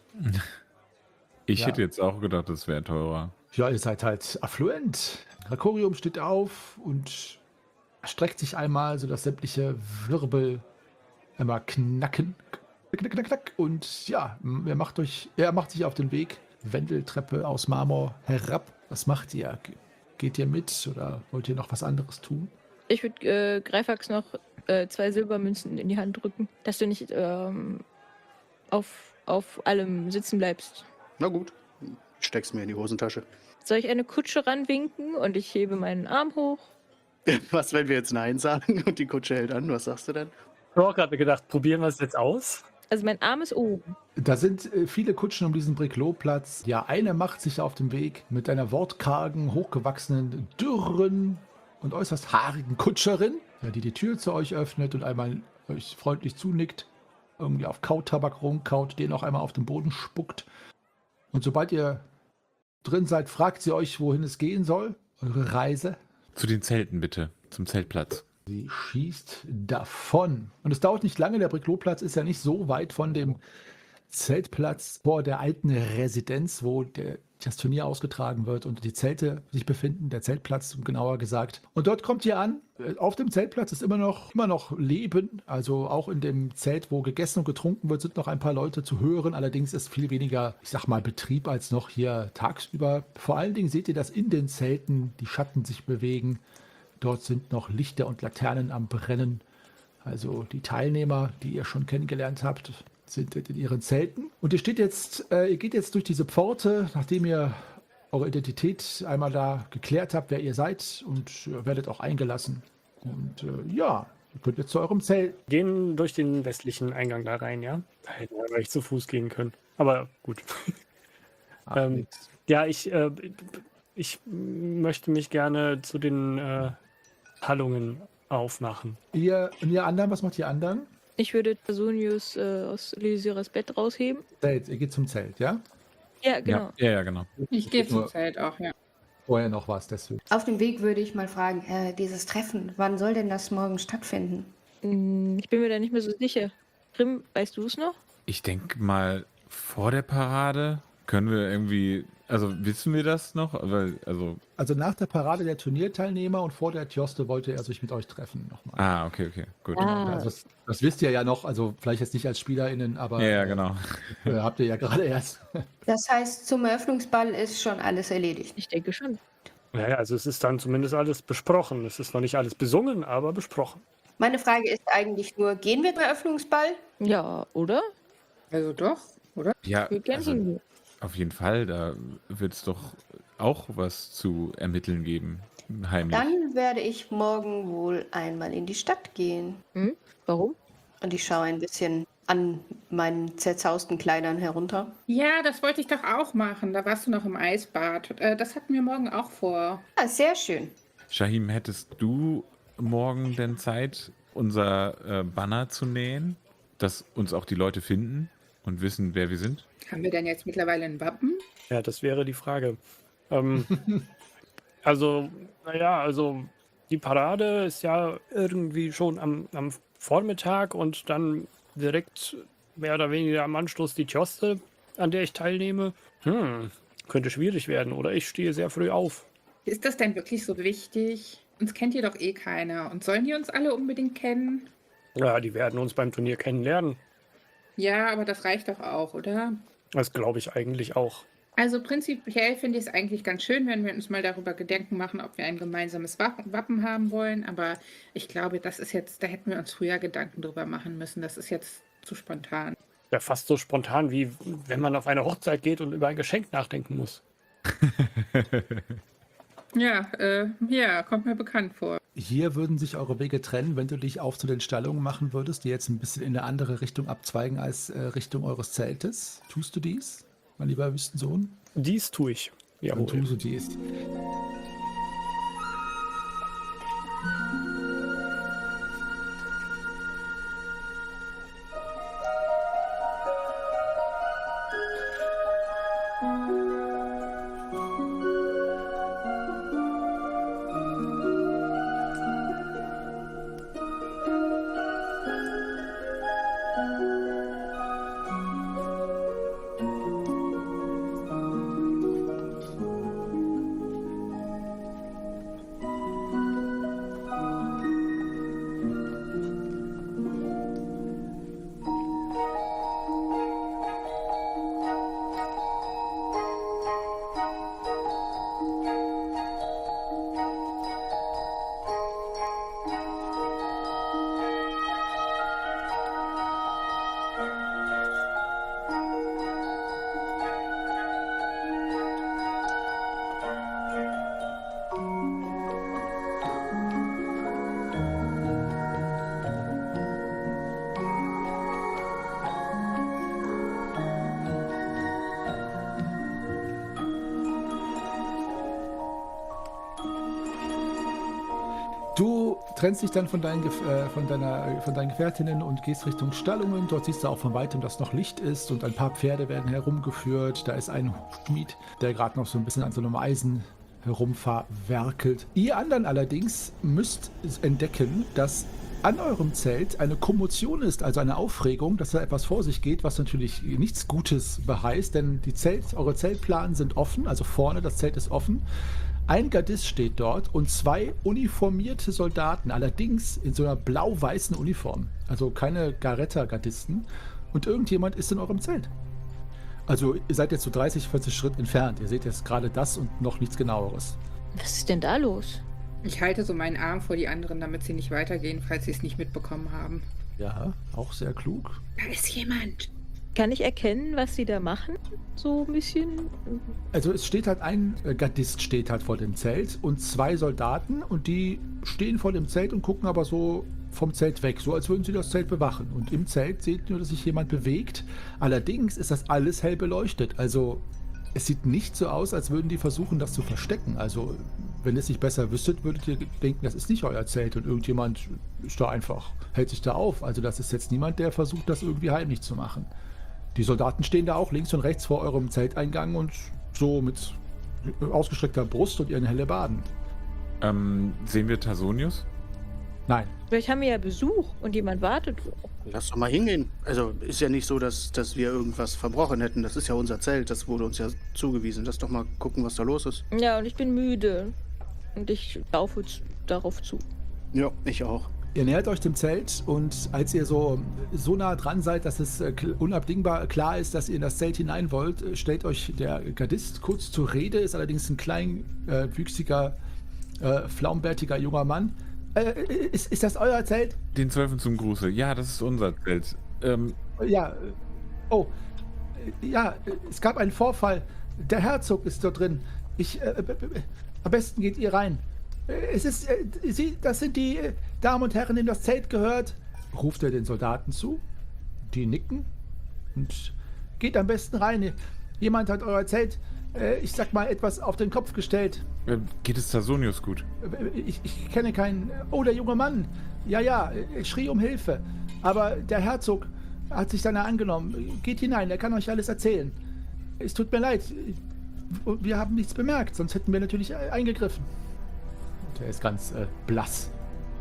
Ich Ja. hätte jetzt auch gedacht, das wäre teurer. Ja, ihr seid halt affluent. Rakorium steht auf und streckt sich einmal, sodass sämtliche Wirbel einmal knacken. Knack, knack, knack. Und ja, er macht, euch, er macht sich auf den Weg. Wendeltreppe aus Marmor herab. Was macht ihr? Ge- Geht ihr mit oder wollt ihr noch was anderes tun? Ich würde äh, Greifax noch äh, zwei Silbermünzen in die Hand drücken, dass du nicht ähm, auf, auf allem sitzen bleibst. Na gut. Ich steck's mir in die Hosentasche. Soll ich eine Kutsche ranwinken und ich hebe meinen Arm hoch? Was, wenn wir jetzt Nein sagen und die Kutsche hält an? Was sagst du dann? Ich habe auch gerade gedacht, probieren wir es jetzt aus? Also mein Arm ist oben. Da sind äh, viele Kutschen um diesen Briklot-Platz. Ja, eine macht sich auf den Weg mit einer wortkargen, hochgewachsenen, dürren und äußerst haarigen Kutscherin, ja, die die Tür zu euch öffnet und einmal euch freundlich zunickt, irgendwie auf Kautabak rumkaut, den auch einmal auf den Boden spuckt. Und sobald ihr drin seid, fragt sie euch, wohin es gehen soll, eure Reise. Zu den Zelten bitte, zum Zeltplatz. Sie schießt davon. Und es dauert nicht lange, der Briklotplatz ist ja nicht so weit von dem Zeltplatz vor der alten Residenz, wo der, das Turnier ausgetragen wird und die Zelte sich befinden, der Zeltplatz genauer gesagt. Und dort kommt ihr an. Auf dem Zeltplatz ist immer noch, immer noch Leben. Also auch in dem Zelt, wo gegessen und getrunken wird, sind noch ein paar Leute zu hören. Allerdings ist viel weniger, ich sag mal, Betrieb als noch hier tagsüber. Vor allen Dingen seht ihr, dass in den Zelten die Schatten sich bewegen. Dort sind noch Lichter und Laternen am Brennen. Also die Teilnehmer, die ihr schon kennengelernt habt, sind in ihren Zelten. Und ihr steht jetzt, äh, ihr geht jetzt durch diese Pforte, nachdem ihr eure Identität einmal da geklärt habt, wer ihr seid, und äh, werdet auch eingelassen. Und äh, ja, ihr könnt jetzt zu eurem Zelt. Gehen durch den westlichen Eingang da rein, ja? Da hätten wir gleich zu Fuß gehen können. Aber gut. ähm, ja, ich, äh, ich möchte mich gerne zu den äh, Hallungen aufmachen. Ihr, und ihr anderen, was macht ihr anderen? Ich würde Personius äh, aus Lysiras Bett rausheben. Zelt, ihr geht zum Zelt, ja? Ja, genau. Ja, ja, ja, genau. Ich gehe zum Nur- Zelt auch, ja. Vorher noch was, deswegen. Auf dem Weg würde ich mal fragen, äh, dieses Treffen, wann soll denn das morgen stattfinden? Hm, Ich bin mir da nicht mehr so sicher. Grim, weißt du es noch? Ich denke mal, vor der Parade können wir irgendwie, also wissen wir das noch? Weil, also, Also nach der Parade der Turnierteilnehmer und vor der Tjoste wollte er sich mit euch treffen nochmal. ah, okay, okay, gut. Ah. Also das, das wisst ihr ja noch, also vielleicht jetzt nicht als SpielerInnen, aber Ja, ja, genau. äh, habt ihr ja gerade erst. Das heißt, zum Eröffnungsball ist schon alles erledigt. Ich denke schon. Naja, also es ist dann zumindest alles besprochen. Es ist noch nicht alles besungen, aber besprochen. Meine Frage ist eigentlich nur, gehen wir zum Eröffnungsball? Ja, oder? Also doch, oder? Ja, Wir gern also, hingehen. auf jeden Fall, da wird es doch auch was zu ermitteln geben, heimlich. Dann werde ich morgen wohl einmal in die Stadt gehen. Hm? Warum? Und ich schaue ein bisschen an meinen zerzausten Kleidern herunter. Ja, das wollte ich doch auch machen. Da warst du noch im Eisbad. Äh, Das hatten wir morgen auch vor. Ah, sehr schön. Shahim, hättest du morgen denn Zeit, unser äh, Banner zu nähen, dass uns auch die Leute finden und wissen, wer wir sind? Haben wir denn jetzt mittlerweile ein Wappen? Ja, das wäre die Frage. Ähm, also, naja, also die Parade ist ja irgendwie schon am, am Vormittag und dann direkt mehr oder weniger am Anschluss die Tjoste, an der ich teilnehme. Hm, könnte schwierig werden oder ich stehe sehr früh auf. Ist das denn wirklich so wichtig? Uns kennt hier doch eh keiner. Und sollen die uns alle unbedingt kennen? Ja, die werden uns beim Turnier kennenlernen. Ja, aber das reicht doch auch, oder? Das glaube ich eigentlich auch. Also prinzipiell finde ich es eigentlich ganz schön, wenn wir uns mal darüber Gedanken machen, ob wir ein gemeinsames Wappen Wappen haben wollen. Aber ich glaube, das ist jetzt, da hätten wir uns früher Gedanken drüber machen müssen. Das ist jetzt zu spontan. Ja, fast so spontan, wie wenn man auf eine Hochzeit geht und über ein Geschenk nachdenken muss. Ja, äh, ja, kommt mir bekannt vor. Hier würden sich eure Wege trennen, wenn du dich auf zu den Stallungen machen würdest, die jetzt ein bisschen in eine andere Richtung abzweigen als äh, Richtung eures Zeltes. Tust du dies, mein lieber Wüstensohn? Dies tue ich. Dann Jawohl. tust du dies. Du trennst dich dann von deinen, Gef- äh, von, deiner, von deinen Gefährtinnen und gehst Richtung Stallungen. Dort siehst du auch von weitem, dass noch Licht ist und ein paar Pferde werden herumgeführt. Da ist ein Schmied, der gerade noch so ein bisschen an so einem Eisen herumwerkelt. Ihr anderen allerdings müsst entdecken, dass an eurem Zelt eine Kommotion ist, also eine Aufregung, dass da etwas vor sich geht, was natürlich nichts Gutes beheißt, denn die Zelt, eure Zeltplanen sind offen, also vorne das Zelt ist offen. Ein Gardist steht dort und zwei uniformierte Soldaten, allerdings in so einer blau-weißen Uniform. Also keine Garetta-Gardisten. Und irgendjemand ist in eurem Zelt. Also ihr seid jetzt so dreißig, vierzig Schritt entfernt. Ihr seht jetzt gerade das und noch nichts Genaueres. Was ist denn da los? Ich halte so meinen Arm vor die anderen, damit sie nicht weitergehen, falls sie es nicht mitbekommen haben. Ja, auch sehr klug. Da ist jemand. Kann ich erkennen, was sie da machen? So ein bisschen. Also es steht halt ein äh, Gardist steht halt vor dem Zelt und zwei Soldaten und die stehen vor dem Zelt und gucken aber so vom Zelt weg, so als würden sie das Zelt bewachen. Und im Zelt seht ihr nur, dass sich jemand bewegt. Allerdings ist das alles hell beleuchtet. Also es sieht nicht so aus, als würden die versuchen, das zu verstecken. Also wenn ihr es nicht besser wüsstet, würdet ihr denken, das ist nicht euer Zelt und irgendjemand ist da einfach, hält sich da auf. Also das ist jetzt niemand, der versucht, das irgendwie heimlich zu machen. Die Soldaten stehen da auch links und rechts vor eurem Zelteingang und so mit ausgestreckter Brust und ihren Hellebarden. Ähm, sehen wir Tasonius? Nein. Vielleicht haben wir ja Besuch und jemand wartet. Lass doch mal hingehen. Also ist ja nicht so, dass, dass wir irgendwas verbrochen hätten. Das ist ja unser Zelt, das wurde uns ja zugewiesen. Lass doch mal gucken, was da los ist. Ja, und ich bin müde. Und ich laufe z- darauf zu. Ja, ich auch. Ihr nähert euch dem Zelt und als ihr so, so nah dran seid, dass es äh, unabdingbar klar ist, dass ihr in das Zelt hinein wollt, äh, stellt euch der Gardist kurz zur Rede, ist allerdings ein klein, äh, wüchsiger, äh, flaumbärtiger junger Mann. Äh, ist, ist das euer Zelt? Den Zwölfen zum Gruße. Ja, das ist unser Zelt. Ähm, Ja. äh, Oh. äh, Ja, äh, es gab einen Vorfall. Der Herzog ist dort drin. Ich, äh, b- b- am besten geht ihr rein. Äh, Es ist, äh, Sie, das sind die äh, Damen und Herren, denen das Zelt gehört. Ruft er den Soldaten zu. Die nicken. Und geht am besten rein. Jemand hat euer Zelt, äh, ich sag mal, etwas auf den Kopf gestellt. äh, geht es Tasonius gut? Ich, ich kenne keinen. Oh, der junge Mann. Ja, ja, er schrie um Hilfe. Aber der Herzog hat sich seiner angenommen. Geht hinein, er kann euch alles erzählen. Es tut mir leid. Wir haben nichts bemerkt, sonst hätten wir natürlich eingegriffen. Und er ist ganz äh, blass.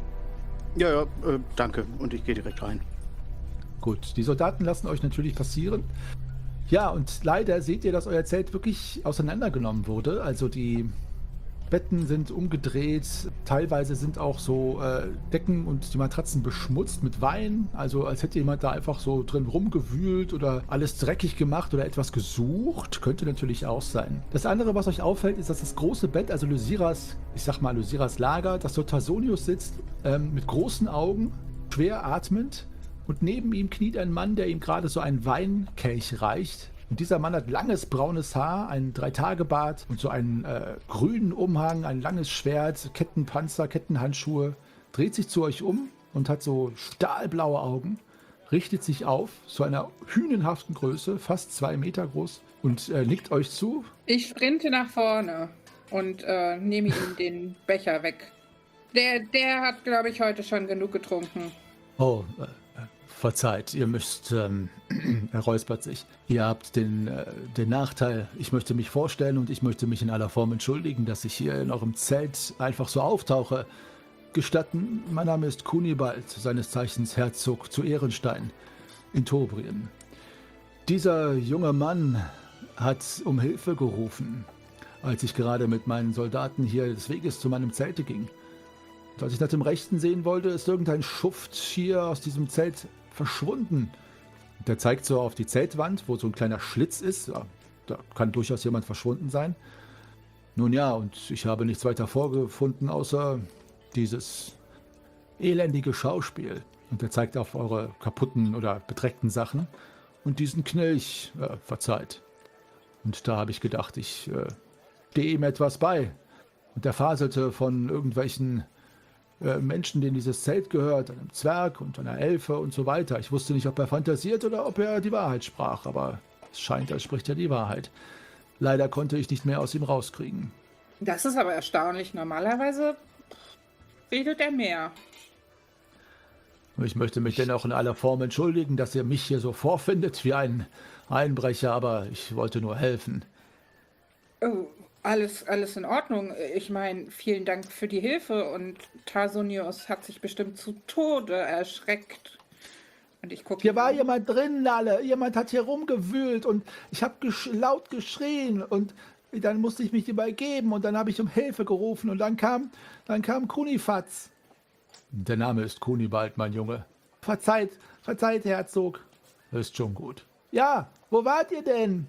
Ja, ja, äh, danke. Und ich gehe direkt rein. Gut, die Soldaten lassen euch natürlich passieren. Ja, und leider seht ihr, dass euer Zelt wirklich auseinandergenommen wurde. Also die Betten sind umgedreht, teilweise sind auch so äh, Decken und die Matratzen beschmutzt mit Wein, also als hätte jemand da einfach so drin rumgewühlt oder alles dreckig gemacht oder etwas gesucht, könnte natürlich auch sein. Das andere, was euch auffällt, ist, dass das große Bett, also Lysiras, ich sag mal Lysiras Lager, dass dort Tasonius sitzt, ähm, mit großen Augen, schwer atmend, und neben ihm kniet ein Mann, der ihm gerade so einen Weinkelch reicht. Und dieser Mann hat langes braunes Haar, einen Dreitagebart und so einen äh, grünen Umhang, ein langes Schwert, Kettenpanzer, Kettenhandschuhe, dreht sich zu euch um und hat so stahlblaue Augen, richtet sich auf zu einer hünenhaften Größe, fast zwei Meter groß, und äh, nickt euch zu. Ich sprinte nach vorne und äh, nehme ihm den Becher weg. Der, der hat, glaube ich, heute schon genug getrunken. Oh, äh, verzeiht, ihr müsst, ähm, er räuspert sich, ihr habt den, äh, den Nachteil, ich möchte mich vorstellen und ich möchte mich in aller Form entschuldigen, dass ich hier in eurem Zelt einfach so auftauche. Gestatten, mein Name ist Kunibald, seines Zeichens Herzog zu Ehrenstein in Tobrien. Dieser junge Mann hat um Hilfe gerufen, als ich gerade mit meinen Soldaten hier des Weges zu meinem Zelte ging. Und als ich nach dem Rechten sehen wollte, ist irgendein Schuft hier aus diesem Zelt verschwunden. Der zeigt so auf die Zeltwand, wo so ein kleiner Schlitz ist. Ja, da kann durchaus jemand verschwunden sein. Nun ja, und ich habe nichts weiter vorgefunden, außer dieses elendige Schauspiel. Und er zeigt auf eure kaputten oder bedreckten Sachen. Und diesen Knilch, äh, verzeiht. Und da habe ich gedacht, ich äh, stehe ihm etwas bei. Und er faselte von irgendwelchen Menschen, denen dieses Zelt gehört, einem Zwerg und einer Elfe und so weiter. Ich wusste nicht, ob er fantasiert oder ob er die Wahrheit sprach, aber es scheint, als spricht er die Wahrheit. Leider konnte ich nicht mehr aus ihm rauskriegen. Das ist aber erstaunlich. Normalerweise redet er mehr. Ich möchte mich dennoch in aller Form entschuldigen, dass ihr mich hier so vorfindet wie ein Einbrecher, aber ich wollte nur helfen. Oh, alles, alles in Ordnung. Ich meine, vielen Dank für die Hilfe und Tasonius hat sich bestimmt zu Tode erschreckt. Und ich gucke. Hier war jemand drin, Lalle. Jemand hat hier rumgewühlt und ich habe gesch laut geschrien und dann musste ich mich übergeben und dann habe ich um Hilfe gerufen und dann kam, dann kam Kunifatz. Der Name ist Kunibald, mein Junge. Verzeiht, verzeiht, Herzog. Ist schon gut. Ja, wo wart ihr denn?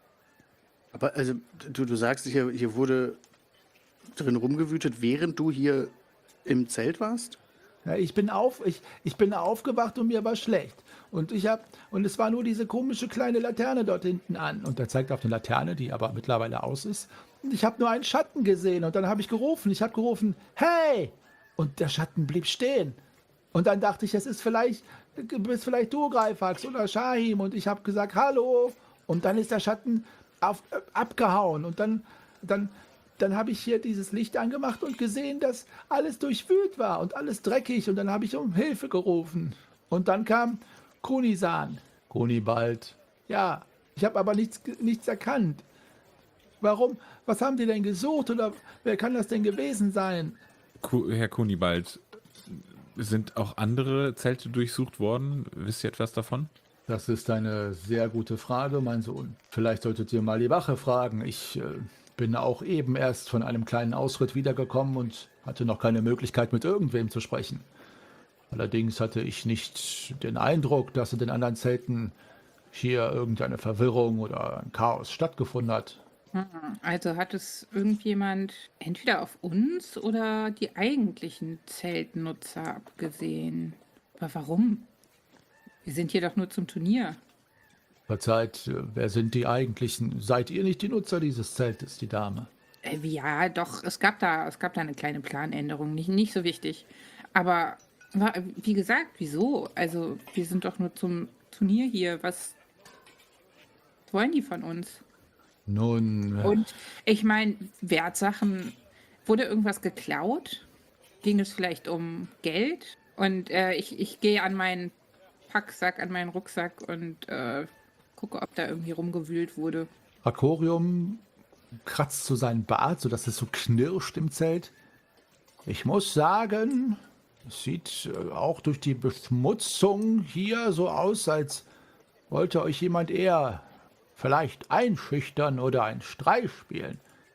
Aber also, du, du sagst, hier, hier wurde drin rumgewütet, während du hier im Zelt warst? Ja, ich bin auf, ich, ich bin aufgewacht und mir war schlecht. Und ich hab, und es war nur diese komische kleine Laterne dort hinten an. Und er zeigt auf eine Laterne, die aber mittlerweile aus ist. Und ich habe nur einen Schatten gesehen. Und dann habe ich gerufen. Ich habe gerufen, hey! Und der Schatten blieb stehen. Und dann dachte ich, es ist vielleicht, bist vielleicht du, Greifax oder Shahim. Und ich habe gesagt, hallo. Und dann ist der Schatten auf, äh, abgehauen. Und dann, dann, dann habe ich hier dieses Licht angemacht und gesehen, dass alles durchwühlt war und alles dreckig. Und dann habe ich um Hilfe gerufen. Und dann kam Kunisan. Kunibald. Ja, ich habe aber nichts, nichts erkannt. Warum? Was haben die denn gesucht? Oder wer kann das denn gewesen sein? Herr Kunibald, sind auch andere Zelte durchsucht worden? Wisst ihr etwas davon? Das ist eine sehr gute Frage, mein Sohn. Vielleicht solltet ihr mal die Wache fragen. Ich äh, bin auch eben erst von einem kleinen Ausritt wiedergekommen und hatte noch keine Möglichkeit, mit irgendwem zu sprechen. Allerdings hatte ich nicht den Eindruck, dass in den anderen Zelten hier irgendeine Verwirrung oder ein Chaos stattgefunden hat. Also hat es irgendjemand entweder auf uns oder die eigentlichen Zeltnutzer abgesehen? Aber warum? Wir sind hier doch nur zum Turnier. Verzeiht, wer sind die eigentlichen? Seid ihr nicht die Nutzer dieses Zeltes, die Dame? Äh, ja, doch, es gab da, es gab da eine kleine Planänderung, nicht, nicht so wichtig. Aber wa- wie gesagt, wieso? Also wir sind doch nur zum Turnier hier. Was wollen die von uns? Nun, äh, Und ich meine, Wertsachen, wurde irgendwas geklaut? Ging es vielleicht um Geld? Und äh, ich, ich gehe an meinen Packsack, an meinen Rucksack und äh, gucke, ob da irgendwie rumgewühlt wurde. Akorium kratzt so seinen Bart, sodass es so knirscht im Zelt. Ich muss sagen, es sieht äh, auch durch die Beschmutzung hier so aus, als wollte euch jemand eher vielleicht einschüchtern oder einen Streich spielen.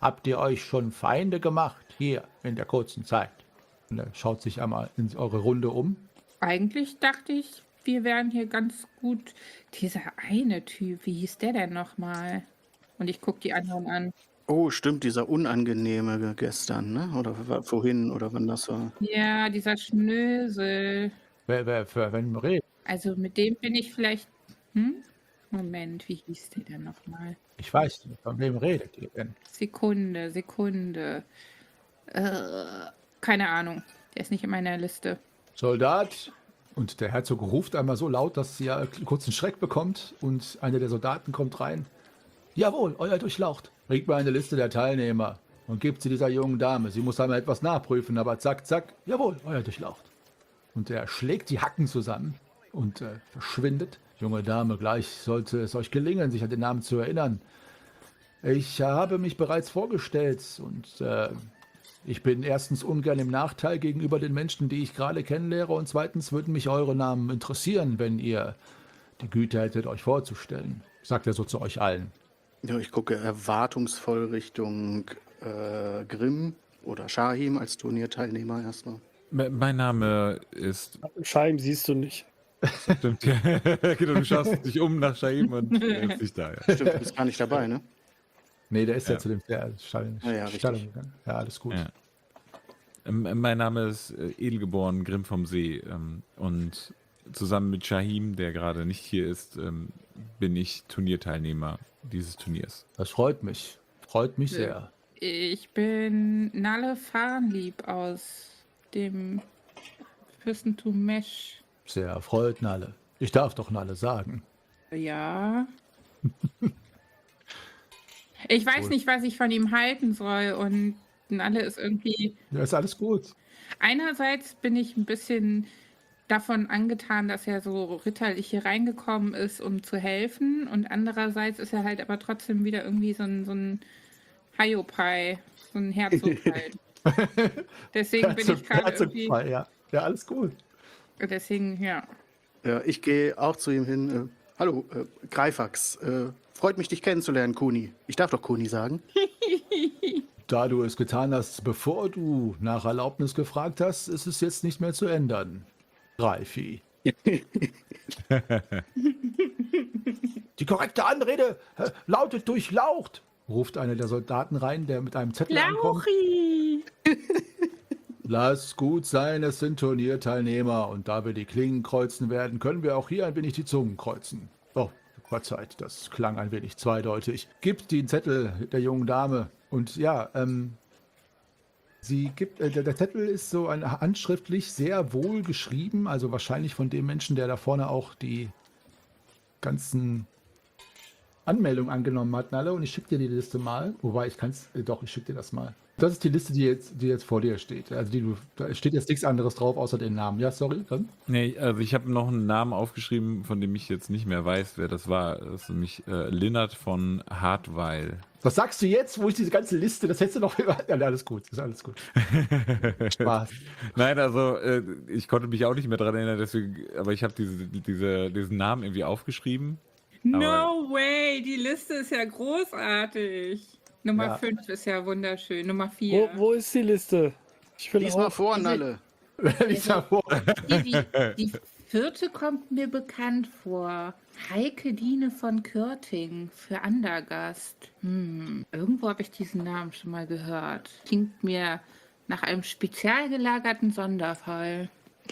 Habt ihr euch schon Feinde gemacht hier in der kurzen Zeit? Und er schaut sich einmal in eure Runde um. Eigentlich dachte ich, wir wären hier ganz gut. Dieser eine Typ, wie hieß der denn nochmal? Und ich gucke die anderen an. Oh, stimmt, dieser Unangenehme gestern, ne? Oder wa- vorhin, oder wann das war. Ja, dieser Schnösel. Wer, wer, für wenn wir reden? Also mit dem bin ich vielleicht. Hm? Moment, wie hieß der denn nochmal? Ich weiß nicht, von wem redet ihr denn? Sekunde, Sekunde. Äh, keine Ahnung. Der ist nicht in meiner Liste. Soldat! Und der Herzog ruft einmal so laut, dass ihr kurz einen Schreck bekommt und einer der Soldaten kommt rein. Jawohl, euer Durchlaucht. Bringt mir eine Liste der Teilnehmer und gebt sie dieser jungen Dame. Sie muss einmal etwas nachprüfen, aber zack, zack. Jawohl, euer Durchlaucht. Und er schlägt die Hacken zusammen und äh, verschwindet. Junge Dame, gleich sollte es euch gelingen, sich an den Namen zu erinnern. Ich äh, habe mich bereits vorgestellt und äh, ich bin erstens ungern im Nachteil gegenüber den Menschen, die ich gerade kennenlerne, und zweitens würden mich eure Namen interessieren, wenn ihr die Güte hättet, euch vorzustellen. Sagt er so zu euch allen. Ja, ich gucke erwartungsvoll Richtung äh, Grimm oder Shahim als Turnierteilnehmer erstmal. Me- Mein Name ist. Scheim siehst du nicht. Stimmt, ja. Genau, du schaust dich um nach Shaim und er ist nicht da. Ja. Stimmt, du bist gar nicht dabei, ne? Nee, der ist ja, Ja. zu dem der Stall, Ja, ja, Stall richtig. gegangen. Ja, alles gut. Ja. Ähm, Mein Name ist äh, Edelgeboren Grimm vom See. ähm, Und zusammen mit Shahim, der gerade nicht hier ist, ähm, bin ich Turnierteilnehmer dieses Turniers. Das freut mich. Freut mich sehr. Ich bin Nalle Farnlieb aus dem Fürstentum Mesch. Sehr erfreut, Nalle. Ich darf doch Nalle sagen. Ja. Ich weiß nicht, was ich von ihm halten soll. Und Nalle ist irgendwie. Ja, ist alles gut. Einerseits bin ich ein bisschen davon angetan, dass er so ritterlich hier reingekommen ist, um zu helfen. Und andererseits ist er halt aber trotzdem wieder irgendwie so ein, so ein Hiopai, so ein Herzog halt. Deswegen bin ich gerade Herzog irgendwie. frei, ja. Ja, alles gut. Deswegen, ja. Ja, ich gehe auch zu ihm hin. Äh, Hallo, äh, Greifax. Äh, freut mich, dich kennenzulernen, Kuni. Ich darf doch Kuni sagen. Da du es getan hast, bevor du nach Erlaubnis gefragt hast, ist es jetzt nicht mehr zu ändern. Greifi. Die korrekte Anrede äh, lautet durchlaucht, ruft einer der Soldaten rein, der mit einem Zettel ankommt. Lauchi! Lass gut sein, es sind Turnierteilnehmer und da wir die Klingen kreuzen werden, können wir auch hier ein wenig die Zungen kreuzen. Oh, Verzeiht, das klang ein wenig zweideutig. Gibt den Zettel der jungen Dame und ja, ähm, sie gibt, äh, der, der Zettel ist so ein, handschriftlich sehr wohl geschrieben, also wahrscheinlich von dem Menschen, der da vorne auch die ganzen Anmeldungen angenommen hat, Nalle, und ich schicke dir die Liste mal, wobei ich kann es, äh, doch, ich schicke dir das mal. Das ist die Liste, die jetzt, die jetzt vor dir steht. Also die du, da steht jetzt nichts anderes drauf, außer den Namen. Ja, sorry, dann. Nee, also ich habe noch einen Namen aufgeschrieben, von dem ich jetzt nicht mehr weiß, wer das war. Das ist nämlich äh, Linnert von Hartweil. Was sagst du jetzt, wo ich diese ganze Liste, das hättest du noch... Ja, alles gut, ist alles gut. Spaß. Nein, also äh, ich konnte mich auch nicht mehr dran erinnern, deswegen, aber ich habe diese, diese, diesen Namen irgendwie aufgeschrieben. No way, die Liste ist ja großartig. Nummer Ja. fünf ist ja wunderschön. Nummer Wo, vier. wo ist die Liste? Ich will Lies mal auch. vor, Nalle. Lies mal vor. Die, die, die vierte kommt mir bekannt vor. Heike Diene von Körting für Andergast. Hm, irgendwo habe ich diesen Namen schon mal gehört. Klingt mir nach einem spezial gelagerten Sonderfall.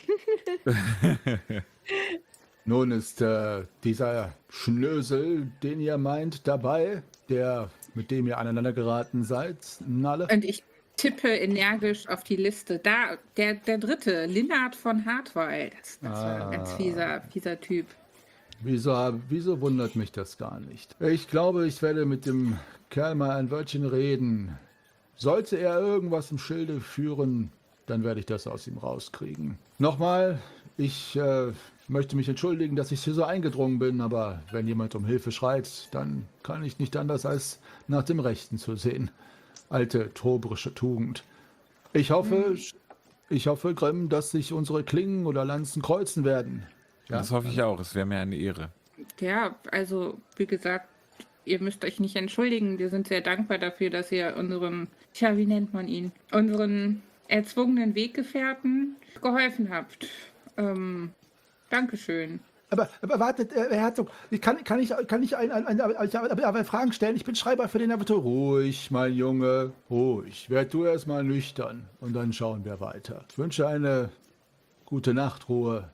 Nun ist äh, dieser Schnösel, den ihr meint, dabei, der, mit dem ihr aneinander geraten seid, Nalle. Und ich tippe energisch auf die Liste. Da, der, der dritte, Linnart von Hartweil. Das, das war Ah. ein ganz fieser, fieser Typ. Wieso, wieso wundert mich das gar nicht? Ich glaube, ich werde mit dem Kerl mal ein Wörtchen reden. Sollte er irgendwas im Schilde führen, dann werde ich das aus ihm rauskriegen. Nochmal, ich äh, möchte mich entschuldigen, dass ich hier so eingedrungen bin, aber wenn jemand um Hilfe schreit, dann kann ich nicht anders als nach dem Rechten zu sehen. Alte trobrische Tugend. Ich hoffe, ich hoffe, Grimm, dass sich unsere Klingen oder Lanzen kreuzen werden. Ja? Das hoffe ich auch, es wäre mir eine Ehre. Ja, also wie gesagt, ihr müsst euch nicht entschuldigen. Wir sind sehr dankbar dafür, dass ihr unserem, tja, wie nennt man ihn, unseren erzwungenen Weggefährten geholfen habt. Ähm, Dankeschön. Aber, aber wartet, äh, Herr Herzog, kann, kann ich, kann ich ein, ein, ein, ein, ich habe- aber Fragen stellen? Ich bin Schreiber für den Abitur. Ruhig, mein Junge, ruhig. Werd du erstmal nüchtern und dann schauen wir weiter. Ich wünsche eine gute Nachtruhe.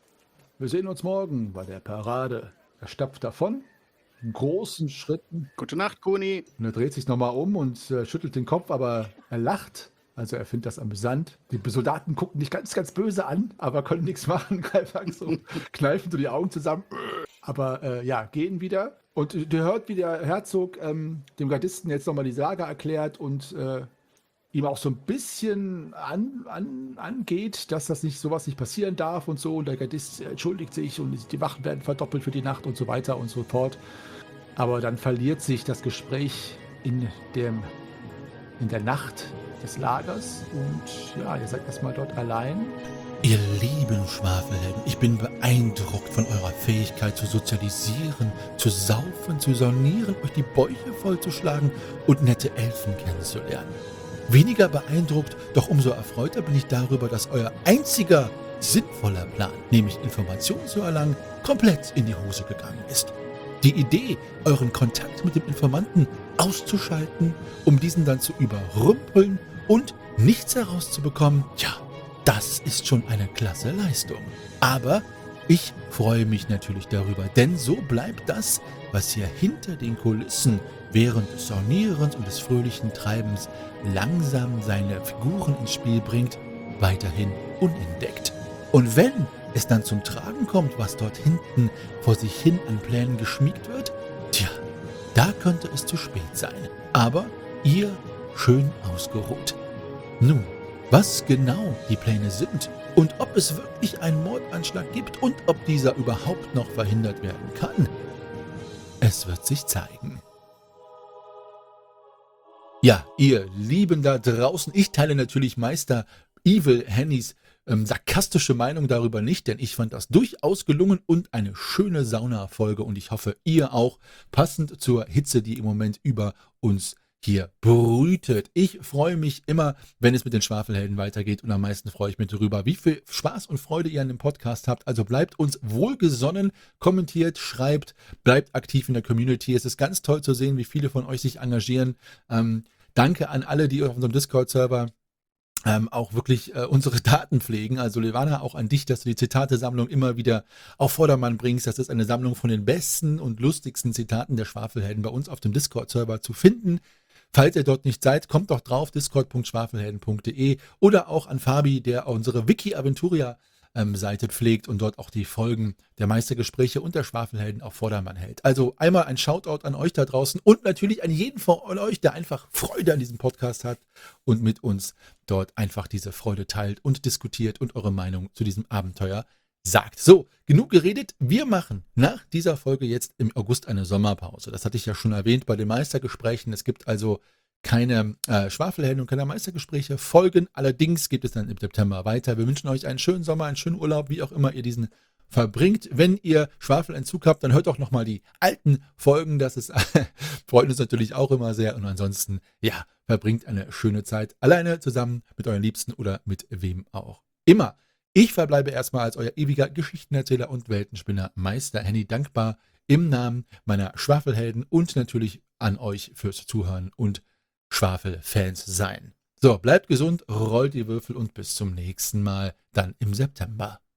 Wir sehen uns morgen bei der Parade. Er stapft davon, in großen Schritten, Gute Nacht, Kuni. und er dreht sich nochmal um und äh, schüttelt den Kopf, aber er lacht. Also er findet das amüsant. Die Soldaten gucken dich ganz, ganz böse an, aber können nichts machen. Greifax so kneifen so die Augen zusammen. Aber äh, ja, gehen wieder. Und du hört, wie der Herzog ähm, dem Gardisten jetzt nochmal die Sage erklärt und äh, ihm auch so ein bisschen an, an, angeht, dass das nicht sowas nicht passieren darf und so. Und der Gardist entschuldigt sich und die Wachen werden verdoppelt für die Nacht und so weiter und so fort. Aber dann verliert sich das Gespräch in, dem, in der Nacht des Lagers und ja, ihr seid erstmal dort allein. Ihr lieben Schwafelhelden, ich bin beeindruckt von eurer Fähigkeit zu sozialisieren, zu saufen, zu saunieren, euch die Bäuche vollzuschlagen und nette Elfen kennenzulernen. Weniger beeindruckt, doch umso erfreuter bin ich darüber, dass euer einziger sinnvoller Plan, nämlich Informationen zu erlangen, komplett in die Hose gegangen ist. Die Idee, euren Kontakt mit dem Informanten auszuschalten, um diesen dann zu überrümpeln und nichts herauszubekommen, tja, das ist schon eine klasse Leistung. Aber ich freue mich natürlich darüber, denn so bleibt das, was hier hinter den Kulissen während des Saunierens und des fröhlichen Treibens langsam seine Figuren ins Spiel bringt, weiterhin unentdeckt. Und wenn es dann zum Tragen kommt, was dort hinten vor sich hin an Plänen geschmiegt wird, tja, da könnte es zu spät sein. Aber ihr schön ausgeruht. Nun, was genau die Pläne sind und ob es wirklich einen Mordanschlag gibt und ob dieser überhaupt noch verhindert werden kann, es wird sich zeigen. Ja, ihr Lieben da draußen, ich teile natürlich Meister Evil Hennys ähm, sarkastische Meinung darüber nicht, denn ich fand das durchaus gelungen und eine schöne Sauna-Folge und ich hoffe, ihr auch, passend zur Hitze, die im Moment über uns hier brütet. Ich freue mich immer, wenn es mit den Schwafelhelden weitergeht und am meisten freue ich mich darüber, wie viel Spaß und Freude ihr an dem Podcast habt. Also bleibt uns wohlgesonnen, kommentiert, schreibt, bleibt aktiv in der Community. Es ist ganz toll zu sehen, wie viele von euch sich engagieren. Ähm, danke an alle, die auf unserem Discord-Server Ähm, auch wirklich äh, unsere Daten pflegen. Also Levana, auch an dich, dass du die Zitatesammlung immer wieder auf Vordermann bringst. Das ist eine Sammlung von den besten und lustigsten Zitaten der Schwafelhelden bei uns auf dem Discord-Server zu finden. Falls ihr dort nicht seid, kommt doch drauf, discord punkt schwafelhelden punkt de oder auch an Fabi, der unsere Wiki Aventuria ähm, Seite pflegt und dort auch die Folgen der Meistergespräche und der Schwafelhelden auf Vordermann hält. Also einmal ein Shoutout an euch da draußen und natürlich an jeden von euch, der einfach Freude an diesem Podcast hat und mit uns dort einfach diese Freude teilt und diskutiert und eure Meinung zu diesem Abenteuer sagt. So, genug geredet. Wir machen nach dieser Folge jetzt im August eine Sommerpause. Das hatte ich ja schon erwähnt bei den Meistergesprächen. Es gibt also keine äh, Schwafelhelden und keine Meistergespräche. Folgen allerdings gibt es dann im September weiter. Wir wünschen euch einen schönen Sommer, einen schönen Urlaub, wie auch immer ihr diesen verbringt. Wenn ihr Schwafelentzug habt, dann hört doch nochmal die alten Folgen. Das ist freut uns natürlich auch immer sehr. Und ansonsten, ja, verbringt eine schöne Zeit alleine zusammen mit euren Liebsten oder mit wem auch immer. Ich verbleibe erstmal als euer ewiger Geschichtenerzähler und Weltenspinner Meister Henny dankbar im Namen meiner Schwafelhelden und natürlich an euch fürs Zuhören und Schwafelfans sein. So, bleibt gesund, rollt die Würfel und bis zum nächsten Mal, dann im September.